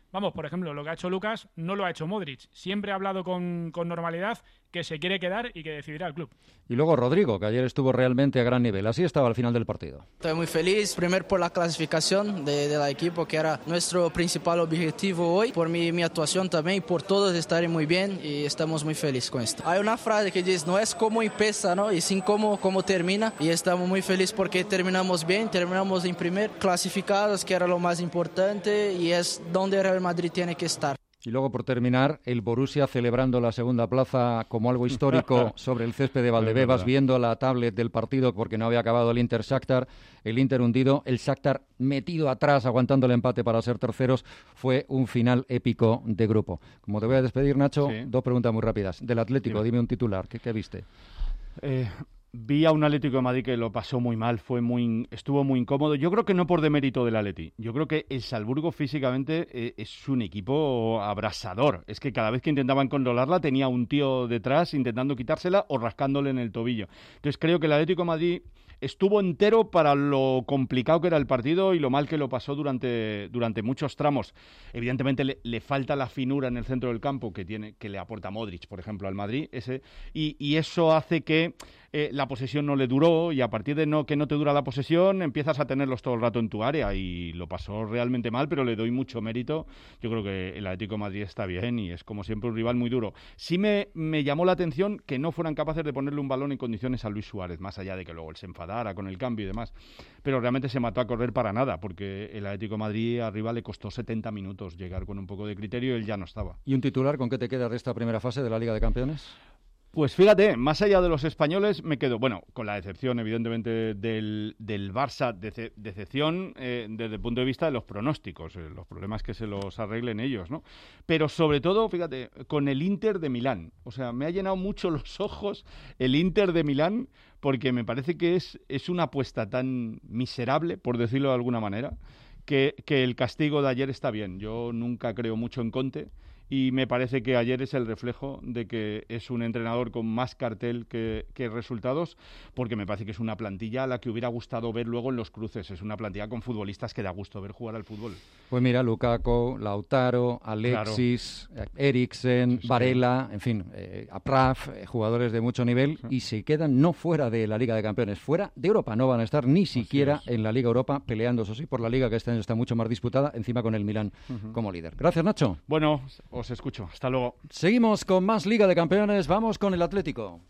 Vamos, por ejemplo, lo que ha hecho Lucas no lo ha hecho Modric. Siempre ha hablado con, con normalidad que se quiere quedar y que decidirá el club. Y luego Rodrigo, que ayer estuvo realmente a gran nivel. Así estaba al final del partido. Estoy muy feliz, primero por la clasificación de, del equipo, que era nuestro principal objetivo hoy, por mi, mi actuación también, por todos estarem muy bien y estamos muy felices con esto. Hay una frase que dice, no es cómo empieza, ¿no? Y sin cómo, cómo termina, y estamos muy felices porque terminamos bien, terminamos en primer, clasificados, que era lo más importante, y es donde Real Madrid tiene que estar. Y luego, por terminar, el Borussia celebrando la segunda plaza como algo histórico sobre el césped de Valdebebas, viendo la tablet del partido porque no había acabado el Inter-Shakhtar, el Inter hundido, el Shakhtar metido atrás, aguantando el empate para ser terceros. Fue un final épico de grupo. Como te voy a despedir, Nacho, sí. dos preguntas muy rápidas. Del Atlético, dime, dime un titular, ¿qué, qué viste? Eh... Vi a un Atlético de Madrid que lo pasó muy mal, fue muy, estuvo muy incómodo. Yo creo que no por demérito del Atleti. Yo creo que el Salzburgo físicamente eh, es un equipo abrasador. Es que cada vez que intentaban controlarla tenía un tío detrás intentando quitársela o rascándole en el tobillo. Entonces creo que el Atlético de Madrid estuvo entero para lo complicado que era el partido y lo mal que lo pasó durante, durante muchos tramos. Evidentemente le, le falta la finura en el centro del campo que tiene, que le aporta Modric, por ejemplo, al Madrid, ese, y, y eso hace que eh, la posesión no le duró, y a partir de no que no te dura la posesión empiezas a tenerlos todo el rato en tu área, y lo pasó realmente mal, pero le doy mucho mérito. Yo creo que el Atlético de Madrid está bien y es como siempre un rival muy duro. Sí me, me llamó la atención que no fueran capaces de ponerle un balón en condiciones a Luis Suárez, más allá de que luego él se enfadara con el cambio y demás, pero realmente se mató a correr para nada, porque el Atlético de Madrid arriba le costó setenta minutos llegar con un poco de criterio y él ya no estaba. ¿Y un titular con qué te queda de esta primera fase de la Liga de Campeones? Pues fíjate, más allá de los españoles me quedo, bueno, con la decepción evidentemente del, del Barça, dece, decepción eh, desde el punto de vista de los pronósticos, eh, los problemas que se los arreglen ellos, ¿no? Pero sobre todo, fíjate, con el Inter de Milán, o sea, me ha llenado mucho los ojos el Inter de Milán, porque me parece que es, es una apuesta tan miserable, por decirlo de alguna manera, que, que el castigo de ayer está bien. Yo nunca creo mucho en Conte, y me parece que ayer es el reflejo de que es un entrenador con más cartel que, que resultados, porque me parece que es una plantilla a la que hubiera gustado ver luego en los cruces. Es una plantilla con futbolistas que da gusto ver jugar al fútbol. Pues mira, Lukaku, Lautaro, Alexis, claro. Eriksen, Varela, en fin, eh, Apraf, eh, jugadores de mucho nivel, sí. Y se quedan no fuera de la Liga de Campeones, fuera de Europa. No van a estar ni siquiera en la Liga Europa, peleando, eso sí, por la Liga, que este año está mucho más disputada, encima con el Milán uh-huh. como líder. Gracias, Nacho. Bueno, os escucho. Hasta luego. Seguimos con más Liga de Campeones. Vamos con el Atlético.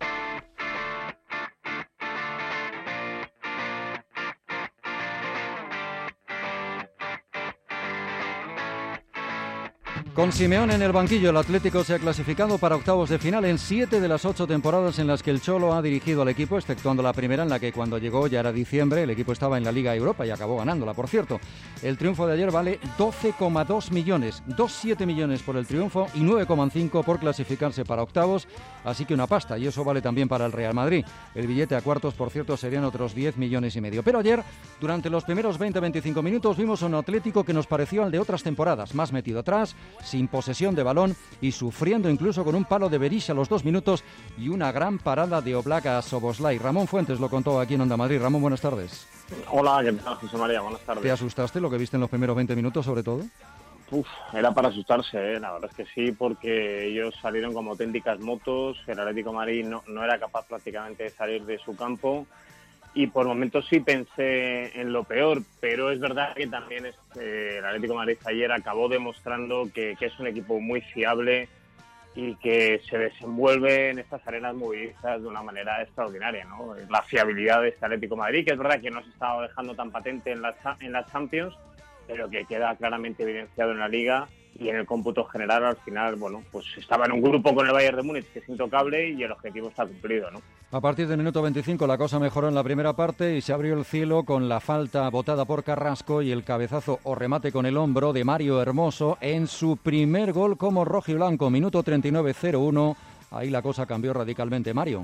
Con Simeone en el banquillo, el Atlético se ha clasificado para octavos de final en siete de las ocho temporadas en las que el Cholo ha dirigido al equipo, exceptuando la primera en la que cuando llegó ya era diciembre, el equipo estaba en la Liga Europa y acabó ganándola, por cierto. El triunfo de ayer vale doce coma dos millones, dos coma siete millones por el triunfo y nueve coma cinco por clasificarse para octavos, así que una pasta, y eso vale también para el Real Madrid. El billete a cuartos, por cierto, serían otros diez millones y medio. Pero ayer, durante los primeros veinte a veinticinco minutos, vimos un Atlético que nos pareció al de otras temporadas, más metido atrás, sin posesión de balón y sufriendo incluso con un palo de Berisha a los dos minutos y una gran parada de Oblak a Szoboszlai. Ramón Fuentes lo contó aquí en Onda Madrid. Ramón, buenas tardes. Hola, ¿qué tal, José María? Buenas tardes. ¿Te asustaste lo que viste en los primeros veinte minutos, sobre todo? Uf, era para asustarse, ¿eh? La verdad es que sí, porque ellos salieron como auténticas motos. El Atlético de Madrid no, no era capaz prácticamente de salir de su campo. Y por momentos sí pensé en lo peor, pero es verdad que también es, eh, el Atlético de Madrid ayer acabó demostrando que, que es un equipo muy fiable y que se desenvuelve en estas arenas movilizas de una manera extraordinaria, ¿no? La fiabilidad de este Atlético de Madrid, que es verdad que no se estaba dejando tan patente en la, en la Champions, pero que queda claramente evidenciado en la Liga. Y en el cómputo general, al final, bueno, pues estaba en un grupo con el Bayern de Múnich, que es intocable, y el objetivo está cumplido, ¿no? A partir del minuto veinticinco la cosa mejoró en la primera parte y se abrió el cielo con la falta botada por Carrasco y el cabezazo o remate con el hombro de Mario Hermoso en su primer gol como rojiblanco. Minuto treinta y nueve, cero uno. Ahí la cosa cambió radicalmente. Mario.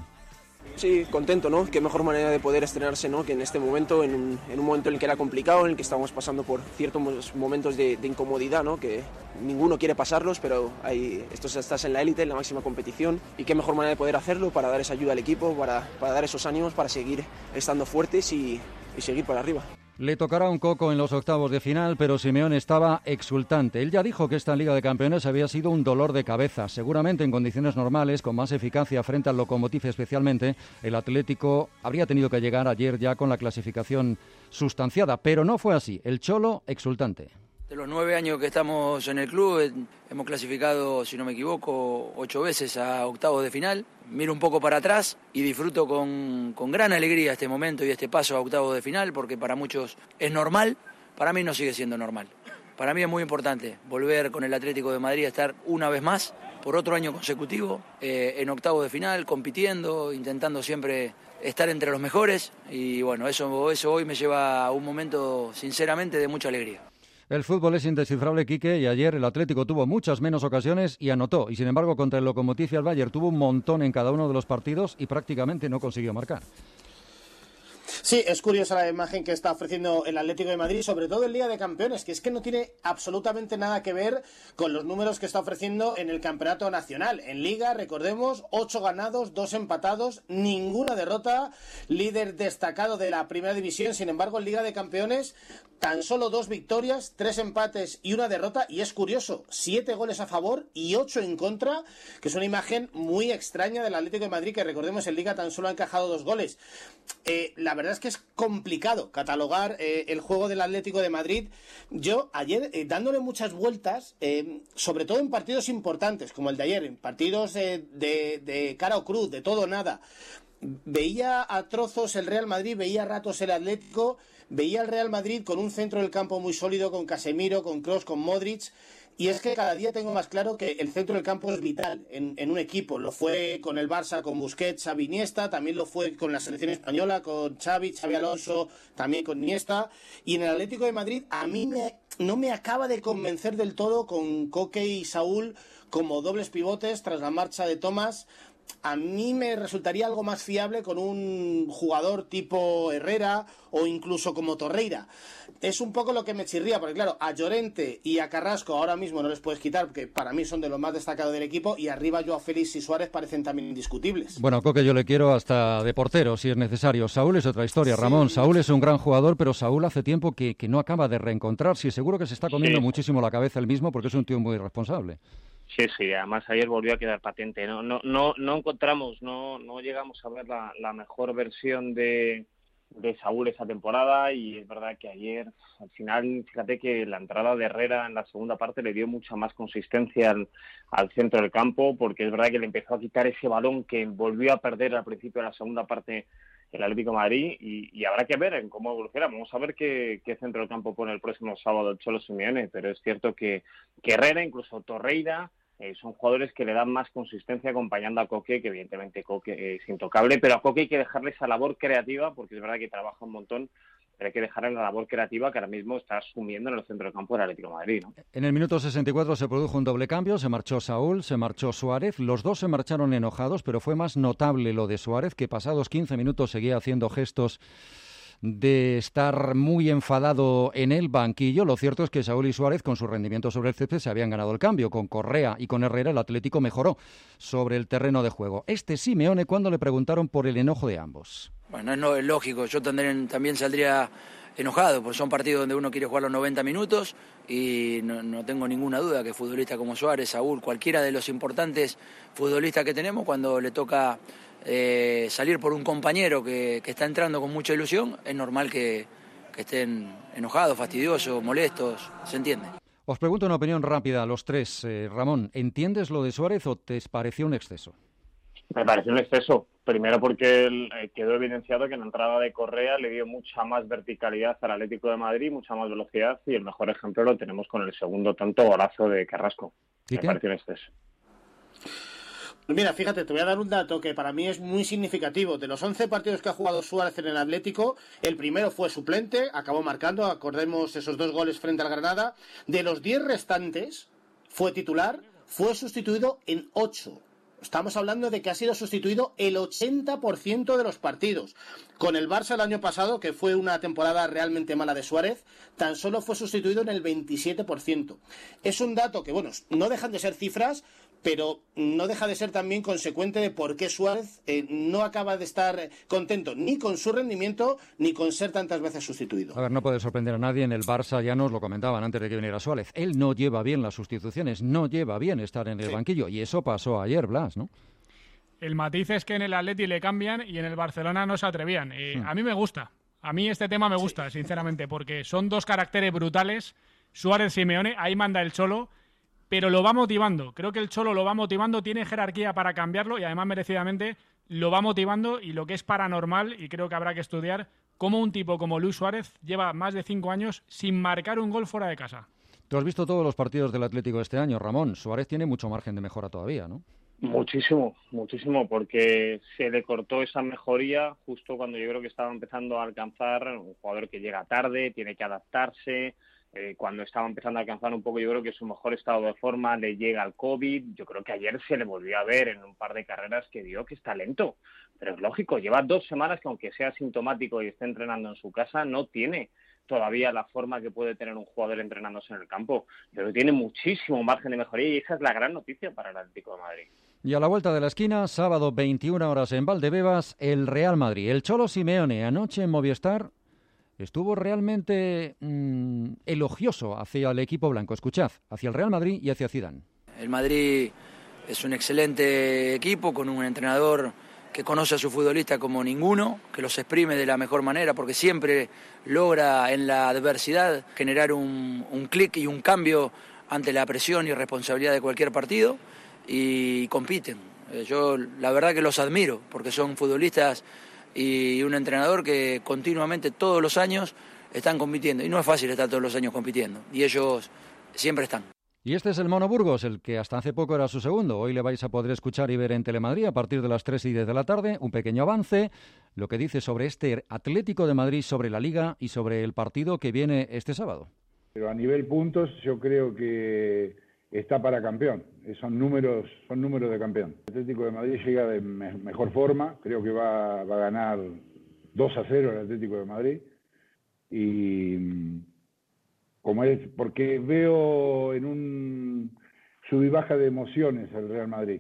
Sí, contento, ¿no? Qué mejor manera de poder estrenarse, ¿no? Que en este momento, en un, en un momento en el que era complicado, en el que estábamos pasando por ciertos momentos de, de incomodidad, ¿no? Que ninguno quiere pasarlos, pero hay, esto estás en la élite, en la máxima competición, y qué mejor manera de poder hacerlo para dar esa ayuda al equipo, para, para dar esos ánimos, para seguir estando fuertes y, y seguir para arriba. Le tocará un coco en los octavos de final, pero Simeone estaba exultante. Él ya dijo que esta Liga de Campeones había sido un dolor de cabeza. Seguramente en condiciones normales, con más eficacia frente al Lokomotiv especialmente, el Atlético habría tenido que llegar ayer ya con la clasificación sustanciada, pero no fue así. El Cholo exultante. De los nueve años que estamos en el club, hemos clasificado, si no me equivoco, ocho veces a octavos de final. Miro un poco para atrás y disfruto con, con gran alegría este momento y este paso a octavos de final, porque para muchos es normal, para mí no sigue siendo normal. Para mí es muy importante volver con el Atlético de Madrid a estar una vez más, por otro año consecutivo, eh, en octavos de final, compitiendo, intentando siempre estar entre los mejores. Y bueno, eso, eso hoy me lleva a un momento, sinceramente, de mucha alegría. El fútbol es indescifrable, Quique, y ayer el Atlético tuvo muchas menos ocasiones y anotó. Y sin embargo, contra el Lokomotiv y el Bayern tuvo un montón en cada uno de los partidos y prácticamente no consiguió marcar. Sí, es curiosa la imagen que está ofreciendo el Atlético de Madrid, sobre todo en Liga de Campeones, que es que no tiene absolutamente nada que ver con los números que está ofreciendo en el Campeonato Nacional. En Liga, recordemos, ocho ganados, dos empatados, ninguna derrota, líder destacado de la Primera División. Sin embargo, en Liga de Campeones, tan solo dos victorias, tres empates y una derrota. Y es curioso, siete goles a favor y ocho en contra, que es una imagen muy extraña del Atlético de Madrid, que recordemos en Liga tan solo ha encajado dos goles. Eh, la verdad es que es complicado catalogar eh, el juego del Atlético de Madrid. Yo ayer, eh, dándole muchas vueltas, eh, sobre todo en partidos importantes, como el de ayer, en partidos eh, de, de cara o cruz, de todo o nada, veía a trozos el Real Madrid, veía a ratos el Atlético, veía al Real Madrid con un centro del campo muy sólido, con Casemiro, con Kroos, con Modric. Y es que cada día tengo más claro que el centro del campo es vital en, en un equipo. Lo fue con el Barça, con Busquets, Xavi, Iniesta, también lo fue con la selección española, con Xavi, Xavi Alonso, también con Iniesta. Y en el Atlético de Madrid a mí me, no me acaba de convencer del todo con Koke y Saúl como dobles pivotes tras la marcha de Thomas. A mí me resultaría algo más fiable con un jugador tipo Herrera o incluso como Torreira. Es un poco lo que me chirría, porque claro, a Llorente y a Carrasco ahora mismo no les puedes quitar, porque para mí son de los más destacados del equipo, y arriba Joao Félix y Suárez parecen también indiscutibles. Bueno, Coque, yo le quiero hasta de portero, si es necesario. Saúl es otra historia, sí. Ramón. Saúl es un gran jugador, pero Saúl hace tiempo que, que no acaba de reencontrarse y seguro que se está comiendo sí. muchísimo la cabeza él mismo, porque es un tío muy responsable. Sí, sí, además ayer volvió a quedar patente. No, no, no, no encontramos, no, no llegamos a ver la, la mejor versión de, de Saúl esa temporada, y es verdad que ayer, al final, fíjate que la entrada de Herrera en la segunda parte le dio mucha más consistencia al, al centro del campo, porque es verdad que le empezó a quitar ese balón que volvió a perder al principio de la segunda parte el Atlético de Madrid, y, y habrá que ver en cómo evoluciona. Vamos a ver qué, qué centro del campo pone el próximo sábado el Cholo Simeone, pero es cierto que, que Herrera, incluso Torreira, eh, son jugadores que le dan más consistencia acompañando a Koke, que evidentemente Koke es intocable, pero a Koke hay que dejarle esa labor creativa, porque es verdad que trabaja un montón, pero hay que dejarle la labor creativa que ahora mismo está asumiendo en el centro del campo del Atlético de Madrid, ¿no? En el minuto sesenta y cuatro se produjo un doble cambio, se marchó Saúl, se marchó Suárez, los dos se marcharon enojados, pero fue más notable lo de Suárez, que pasados quince minutos seguía haciendo gestos de estar muy enfadado en el banquillo. Lo cierto es que Saúl y Suárez, con su rendimiento sobre el césped, se habían ganado el cambio. Con Correa y con Herrera, el Atlético mejoró sobre el terreno de juego. Este Simeone, cuando le preguntaron por el enojo de ambos. Bueno, no, es lógico, yo también, también saldría enojado, porque son partidos donde uno quiere jugar los noventa minutos, y no, no tengo ninguna duda que futbolistas como Suárez, Saúl, cualquiera de los importantes futbolistas que tenemos, cuando le toca eh, salir por un compañero que, que está entrando con mucha ilusión, es normal que, que estén enojados, fastidiosos, molestos, ¿se entiende? Os pregunto una opinión rápida a los tres. Eh, Ramón, ¿entiendes lo de Suárez o te pareció un exceso? Me pareció un exceso. Primero porque él, eh, quedó evidenciado que en la entrada de Correa le dio mucha más verticalidad al Atlético de Madrid, mucha más velocidad, y el mejor ejemplo lo tenemos con el segundo tanto golazo de Carrasco. Me pareció un exceso. Mira, fíjate, te voy a dar un dato que para mí es muy significativo. De los once partidos que ha jugado Suárez en el Atlético, el primero fue suplente, acabó marcando, acordemos esos dos goles frente al Granada. De los diez restantes, fue titular, fue sustituido en ocho. Estamos hablando de que ha sido sustituido el ochenta por ciento de los partidos. Con el Barça el año pasado, que fue una temporada realmente mala de Suárez, tan solo fue sustituido en el veintisiete por ciento. Es un dato que, bueno, no dejan de ser cifras, pero no deja de ser también consecuente de por qué Suárez eh, no acaba de estar contento ni con su rendimiento ni con ser tantas veces sustituido. A ver, no puede sorprender a nadie. En el Barça ya nos lo comentaban antes de que viniera Suárez. Él no lleva bien las sustituciones, no lleva bien estar en el sí. banquillo, y eso pasó ayer, Blas, ¿no? El matiz es que en el Atleti le cambian y en el Barcelona no se atrevían. Eh, hmm. A mí me gusta. A mí este tema me gusta, sí. sinceramente, porque son dos caracteres brutales. Suárez-Simeone, ahí manda el Cholo, pero lo va motivando. Creo que el Cholo lo va motivando, tiene jerarquía para cambiarlo y además merecidamente lo va motivando, y lo que es paranormal, y creo que habrá que estudiar, cómo un tipo como Luis Suárez lleva más de cinco años sin marcar un gol fuera de casa. Tú has visto todos los partidos del Atlético este año, Ramón. Suárez tiene mucho margen de mejora todavía, ¿no? Muchísimo, muchísimo, porque se le cortó esa mejoría justo cuando yo creo que estaba empezando a alcanzar un jugador que llega tarde, tiene que adaptarse. Eh, cuando estaba empezando a alcanzar un poco, yo creo que su mejor estado de forma, le llega el COVID. Yo creo que ayer se le volvió a ver en un par de carreras que vio que está lento, pero es lógico, lleva dos semanas que aunque sea sintomático y esté entrenando en su casa, no tiene todavía la forma que puede tener un jugador entrenándose en el campo, pero tiene muchísimo margen de mejoría, y esa es la gran noticia para el Atlético de Madrid. Y a la vuelta de la esquina, sábado veintiuna horas en Valdebebas, el Real Madrid. El Cholo Simeone anoche en Movistar estuvo realmente mmm, elogioso hacia el equipo blanco. Escuchad, hacia el Real Madrid y hacia Zidane. El Madrid es un excelente equipo con un entrenador que conoce a su futbolista como ninguno, que los exprime de la mejor manera, porque siempre logra en la adversidad generar un, un clic y un cambio ante la presión y responsabilidad de cualquier partido, y compiten. Yo la verdad que los admiro, porque son futbolistas y un entrenador que continuamente todos los años están compitiendo, y no es fácil estar todos los años compitiendo, y ellos siempre están. Y este es el Mono Burgos, el que hasta hace poco era su segundo. Hoy le vais a poder escuchar y ver en Telemadrid a partir de las tres y diez de la tarde. Un pequeño avance, lo que dice sobre este Atlético de Madrid, sobre la Liga y sobre el partido que viene este sábado. Pero a nivel puntos yo creo que está para campeón. Son números, son números de campeón. El Atlético de Madrid llega de me- mejor forma. Creo que va, va a ganar dos a cero el Atlético de Madrid. Y... como es, porque veo en un sub y baja de emociones el Real Madrid,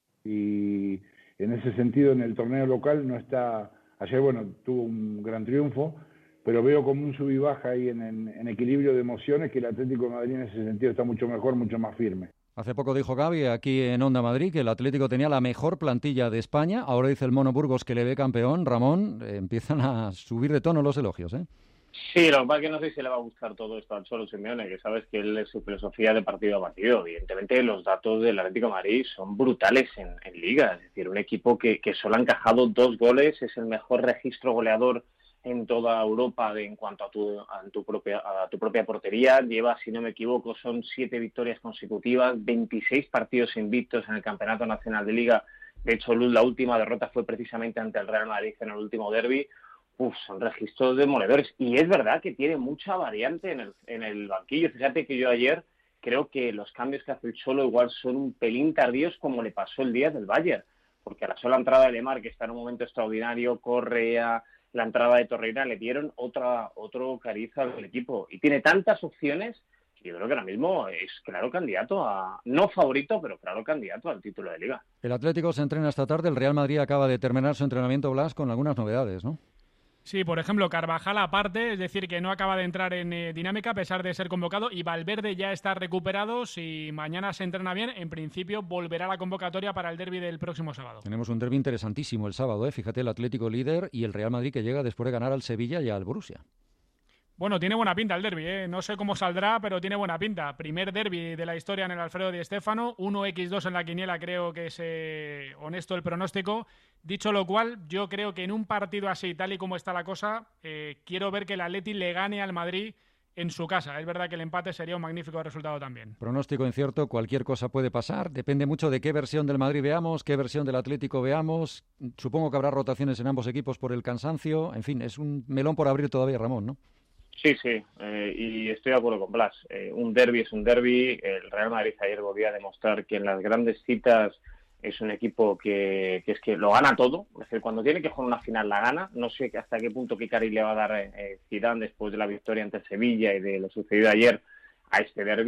y en ese sentido en el torneo local no está, ayer bueno tuvo un gran triunfo, pero veo como un sub y baja ahí en, en, en equilibrio de emociones, que el Atlético de Madrid en ese sentido está mucho mejor, mucho más firme. Hace poco dijo Gavi aquí en Onda Madrid que el Atlético tenía la mejor plantilla de España. Ahora dice el Mono Burgos que le ve campeón. Ramón, eh, empiezan a subir de tono los elogios, ¿eh? Sí, lo que pasa es que no sé si le va a gustar todo esto al Cholo Simeone, que sabes que él es su filosofía de partido a partido. Evidentemente los datos del Atlético de Madrid son brutales en, en Liga, es decir, un equipo que, que solo ha encajado dos goles, es el mejor registro goleador en toda Europa de, en cuanto a tu, a, tu propia, a tu propia portería. Lleva, si no me equivoco, son siete victorias consecutivas, veintiséis partidos invictos en el Campeonato Nacional de Liga. De hecho, la última derrota fue precisamente ante el Real Madrid en el último derbi. Uf, son registros demoledores. Y es verdad que tiene mucha variante en el, en el banquillo. Fíjate que yo ayer creo que los cambios que hace el Cholo igual son un pelín tardíos, como le pasó el día del Bayern. Porque a la sola entrada de Lemar, que está en un momento extraordinario, Correa, la entrada de Torreira, le dieron otra otro cariz al equipo. Y tiene tantas opciones que yo creo que ahora mismo es claro candidato a, no favorito, pero claro candidato al título de Liga. El Atlético se entrena esta tarde. El Real Madrid acaba de terminar su entrenamiento, Blas, con algunas novedades, ¿no? Sí, por ejemplo, Carvajal aparte, es decir, que no acaba de entrar en eh, dinámica a pesar de ser convocado, y Valverde ya está recuperado. Si mañana se entrena bien, en principio volverá a la convocatoria para el derbi del próximo sábado. Tenemos un derbi interesantísimo el sábado, ¿eh? Fíjate, el Atlético líder y el Real Madrid que llega después de ganar al Sevilla y al Borussia. Bueno, tiene buena pinta el derbi, ¿eh? No sé cómo saldrá, pero tiene buena pinta. Primer derbi de la historia en el Alfredo Di Stéfano, uno a dos en la quiniela, creo que es eh, honesto el pronóstico. Dicho lo cual, yo creo que en un partido así, tal y como está la cosa, eh, quiero ver que el Atleti le gane al Madrid en su casa. Es verdad que el empate sería un magnífico resultado también. Pronóstico incierto, cualquier cosa puede pasar. Depende mucho de qué versión del Madrid veamos, qué versión del Atlético veamos. Supongo que habrá rotaciones en ambos equipos por el cansancio. En fin, es un melón por abrir todavía, Ramón, ¿no? Sí, sí, eh, y estoy de acuerdo con Blas. Eh, un derbi es un derbi. El Real Madrid ayer volvía a demostrar que en las grandes citas es un equipo que, que es que lo gana todo. Es decir, cuando tiene que jugar una final la gana. No sé hasta qué punto qué cariz le va a dar eh, Zidane después de la victoria ante el Sevilla y de lo sucedido ayer a este derbi,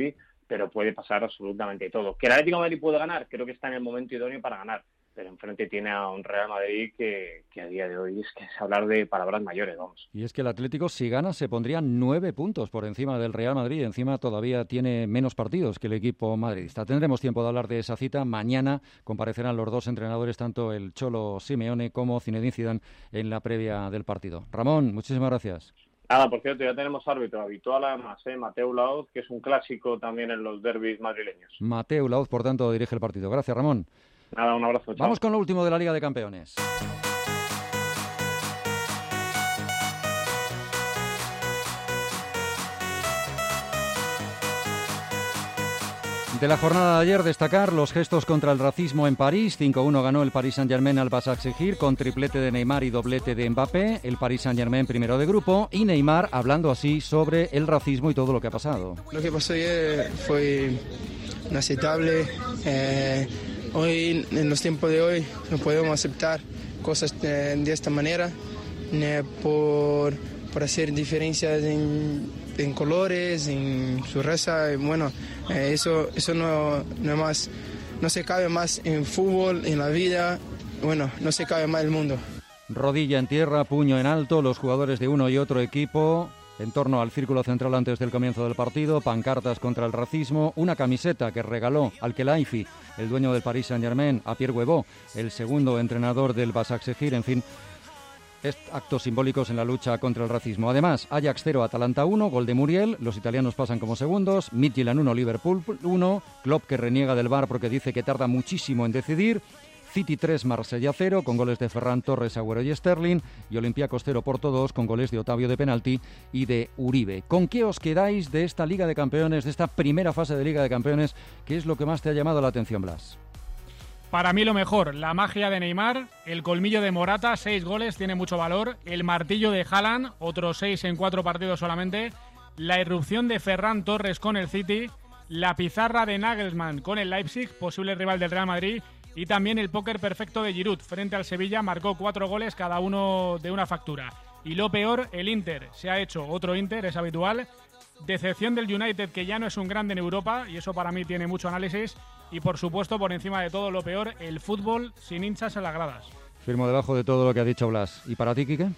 pero puede pasar absolutamente todo. ¿Que el Atlético de Madrid puede ganar? Creo que está en el momento idóneo para ganar, pero enfrente tiene a un Real Madrid que, que a día de hoy es que es hablar de palabras mayores, vamos. Y es que el Atlético, si gana, se pondría nueve puntos por encima del Real Madrid. Encima todavía tiene menos partidos que el equipo madridista. Tendremos tiempo de hablar de esa cita. Mañana comparecerán los dos entrenadores, tanto el Cholo Simeone como Zinedine Zidane, en la previa del partido. Ramón, muchísimas gracias. Nada, por cierto, ya tenemos árbitro habitual además, ¿eh? Mateu Laoz, que es un clásico también en los derbis madrileños. Mateu Laoz, por tanto, dirige el partido. Gracias, Ramón. Nada, un abrazo. Chao. Vamos con lo último de la Liga de Campeones. De la jornada de ayer, destacar los gestos contra el racismo en París. cinco uno ganó el Paris Saint-Germain al Basaksehir con triplete de Neymar y doblete de Mbappé. El Paris Saint-Germain primero de grupo y Neymar hablando así sobre el racismo y todo lo que ha pasado. Lo que pasó ayer fue inaceptable. Eh, hoy, en los tiempos de hoy, no podemos aceptar cosas eh, de esta manera eh, por, por hacer diferencias en... en colores, en su raza. Bueno, eh, eso eso no, no más no se cabe más en fútbol, en la vida. Bueno, no se cabe más en el mundo. Rodilla en tierra, puño en alto, los jugadores de uno y otro equipo en torno al círculo central antes del comienzo del partido, pancartas contra el racismo, una camiseta que regaló al Khelaifi, el dueño del Paris Saint-Germain, a Pierre Huevo, el segundo entrenador del Basaksehir, en fin, actos simbólicos en la lucha contra el racismo. Además, Ajax cero, Atalanta uno, gol de Muriel, los italianos pasan como segundos, Midtjylland uno, Liverpool uno, Klopp que reniega del V A R porque dice que tarda muchísimo en decidir, City tres, Marsella cero, con goles de Ferran Torres, Agüero y Sterling, y Olympiacos cero, Porto dos, con goles de Otavio de penalti y de Uribe. ¿Con qué os quedáis de esta Liga de Campeones, de esta primera fase de Liga de Campeones? ¿Qué es lo que más te ha llamado la atención, Blas? Para mí lo mejor, la magia de Neymar, el colmillo de Morata, seis goles, tiene mucho valor, el martillo de Haaland, otros seis en cuatro partidos solamente, la irrupción de Ferran Torres con el City, la pizarra de Nagelsmann con el Leipzig, posible rival del Real Madrid, y también el póker perfecto de Giroud frente al Sevilla, marcó cuatro goles, cada uno de una factura. Y lo peor, el Inter, se ha hecho otro Inter, es habitual, decepción del United, que ya no es un grande en Europa, y eso para mí tiene mucho análisis. Y por supuesto, por encima de todo, lo peor, el fútbol sin hinchas en las gradas. Firmo debajo de todo lo que ha dicho Blas. ¿Y para ti, Quique?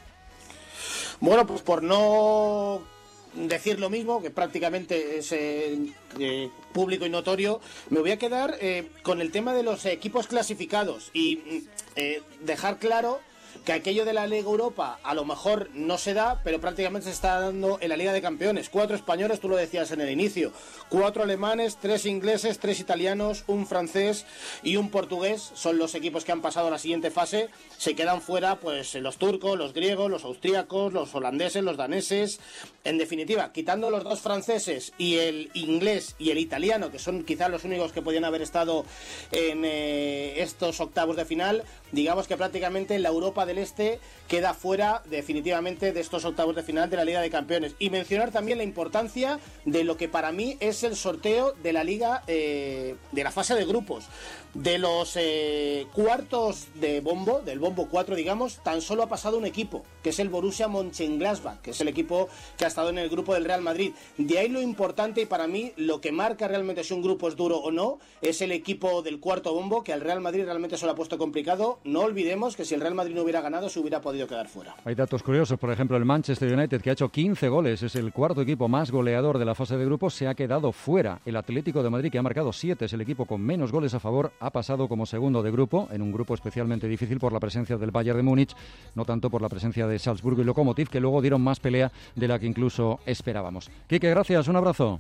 Bueno, pues por no decir lo mismo, que prácticamente es eh, eh, público y notorio, me voy a quedar eh, con el tema de los equipos clasificados y eh, dejar claro que aquello de la Liga Europa a lo mejor no se da, pero prácticamente se está dando en la Liga de Campeones. Cuatro españoles, tú lo decías en el inicio, cuatro alemanes, tres ingleses, tres italianos, un francés y un portugués son los equipos que han pasado a la siguiente fase. Se quedan fuera pues los turcos, los griegos, los austríacos, los holandeses, los daneses. En definitiva, quitando los dos franceses y el inglés y el italiano, que son quizás los únicos que podían haber estado en eh, estos octavos de final, digamos que prácticamente la Europa del Este queda fuera definitivamente de estos octavos de final de la Liga de Campeones. Y mencionar también la importancia de lo que para mí es el sorteo de la Liga, eh, de la fase de grupos. De los eh, cuartos de bombo, del bombo cuatro, digamos, tan solo ha pasado un equipo, que es el Borussia Mönchengladbach, que es el equipo que ha estado en el grupo del Real Madrid. De ahí lo importante, y para mí lo que marca realmente si un grupo es duro o no, es el equipo del cuarto bombo, que al Real Madrid realmente se lo ha puesto complicado. No olvidemos que si el Real Madrid no hubiera ganado, se hubiera podido quedar fuera. Hay datos curiosos, por ejemplo, el Manchester United, que ha hecho quince goles, es el cuarto equipo más goleador de la fase de grupos, se ha quedado fuera. El Atlético de Madrid, que ha marcado siete, es el equipo con menos goles a favor, ha pasado como segundo de grupo, en un grupo especialmente difícil por la presencia del Bayern de Múnich, no tanto por la presencia de Salzburgo y Lokomotiv, que luego dieron más pelea de la que incluso esperábamos. Quique, gracias, un abrazo.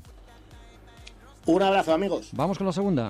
Un abrazo, amigos. Vamos con la segunda.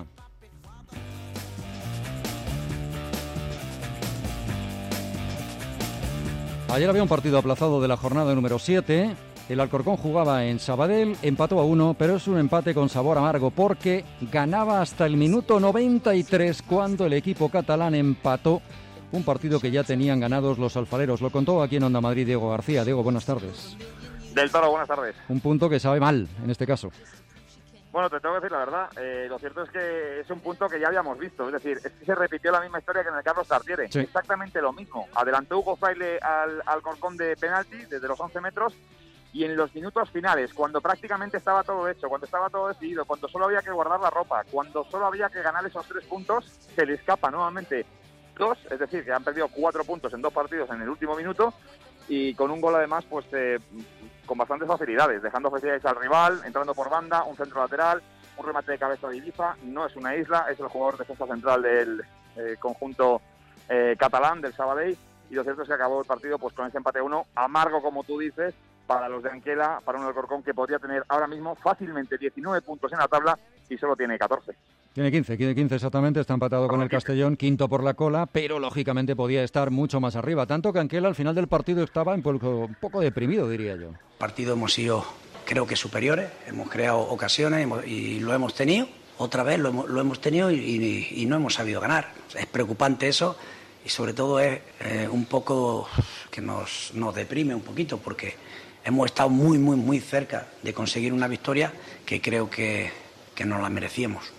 Ayer había un partido aplazado de la jornada número siete. El Alcorcón jugaba en Sabadell, empató a uno, pero es un empate con sabor amargo porque ganaba hasta el minuto noventa y tres cuando el equipo catalán empató un partido que ya tenían ganados los alfareros. Lo contó aquí en Onda Madrid Diego García. Diego, buenas tardes. Del Toro, buenas tardes. Un punto que sabe mal en este caso. Bueno, te tengo que decir la verdad, eh, lo cierto es que es un punto que ya habíamos visto, es decir, es que se repitió la misma historia que en el Carlos Tartiere, sí. Exactamente lo mismo. Adelantó Hugo Fraile al Alcorcón de penalti desde los once metros Y en los minutos finales, cuando prácticamente estaba todo hecho, cuando estaba todo decidido, cuando solo había que guardar la ropa, cuando solo había que ganar esos tres puntos, se le escapa nuevamente dos, es decir, que han perdido cuatro puntos en dos partidos en el último minuto, y con un gol además pues eh, con bastantes facilidades, dejando facilidades al rival, entrando por banda, un centro lateral, un remate de cabeza de Ibiza. No es una isla, es el jugador defensa central del eh, conjunto eh, catalán, del Sabadell, y lo cierto es que acabó el partido pues con ese empate uno, amargo como tú dices, para los de Anquela, para un Alcorcón que podría tener ahora mismo fácilmente diecinueve puntos en la tabla y solo tiene catorce. Tiene quince, tiene quince exactamente, está empatado con el Castellón, quinto por la cola, pero lógicamente podía estar mucho más arriba. Tanto que Anquela al final del partido estaba un poco, un poco deprimido, diría yo. Partido hemos sido, creo que superiores, hemos creado ocasiones y lo hemos tenido, otra vez lo hemos, lo hemos tenido y, y, y no hemos sabido ganar. Es preocupante eso y sobre todo es eh, un poco que nos, nos deprime un poquito porque hemos estado muy, muy, muy cerca de conseguir una victoria que creo que, que nos la merecíamos.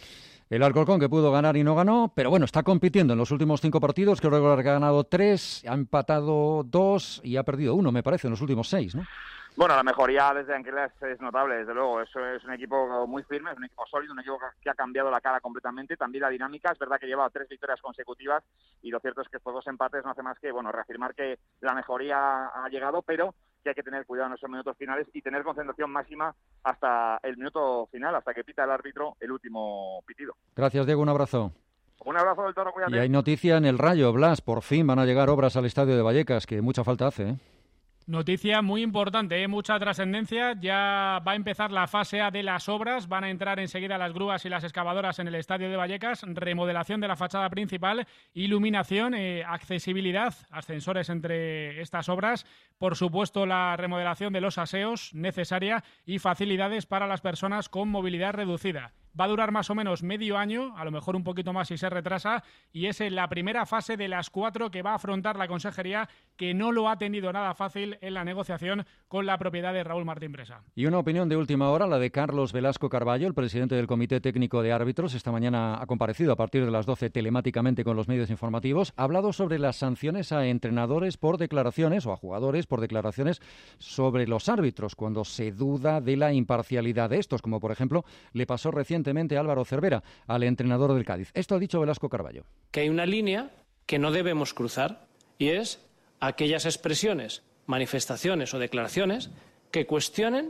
El Alcorcón que pudo ganar y no ganó, pero bueno, está compitiendo en los últimos cinco partidos, creo que ha ganado tres, ha empatado dos y ha perdido uno, me parece, en los últimos seis, ¿no? Bueno, la mejoría desde Anquela es, es notable, desde luego. Eso es un equipo muy firme, es un equipo sólido, un equipo que ha cambiado la cara completamente. También la dinámica, es verdad que lleva tres victorias consecutivas y lo cierto es que estos dos empates no hace más que bueno reafirmar que la mejoría ha llegado, pero que hay que tener cuidado en esos minutos finales y tener concentración máxima hasta el minuto final, hasta que pita el árbitro el último pitido. Gracias, Diego, un abrazo. Un abrazo del Toro, cuídate. Y hay noticia en el Rayo, Blas, por fin van a llegar obras al estadio de Vallecas, que mucha falta hace, ¿eh? Noticia muy importante, ¿eh? Mucha trascendencia. Ya va a empezar la fase A de las obras. Van a entrar enseguida las grúas y las excavadoras en el estadio de Vallecas. Remodelación de la fachada principal, iluminación, eh, accesibilidad, ascensores entre estas obras. Por supuesto, la remodelación de los aseos necesaria y facilidades para las personas con movilidad reducida. Va a durar más o menos medio año, a lo mejor un poquito más si se retrasa, y es la primera fase de las cuatro que va a afrontar la Consejería, que no lo ha tenido nada fácil en la negociación con la propiedad de Raúl Martín Bresa. Y una opinión de última hora, la de Carlos Velasco Carballo, el presidente del Comité Técnico de Árbitros. Esta mañana ha comparecido a partir de las doce telemáticamente con los medios informativos. Ha hablado sobre las sanciones a entrenadores por declaraciones o a jugadores por declaraciones sobre los árbitros, cuando se duda de la imparcialidad de estos, como por ejemplo le pasó recientemente Álvaro Cervera, al entrenador del Cádiz. Esto ha dicho Velasco Carballo. Que hay una línea que no debemos cruzar y es aquellas expresiones, manifestaciones o declaraciones que cuestionen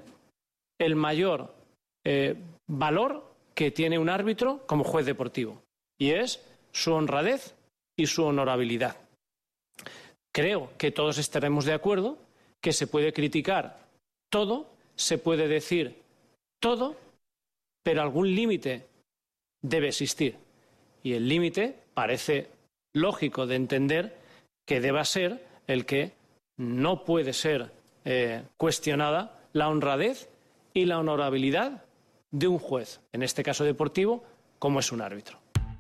el mayor eh, valor que tiene un árbitro como juez deportivo y es su honradez y su honorabilidad. Creo que todos estaremos de acuerdo que se puede criticar todo, se puede decir todo, pero algún límite debe existir. Y el límite parece lógico de entender que deba ser el que no puede ser eh, cuestionada la honradez y la honorabilidad de un juez, en este caso deportivo, como es un árbitro.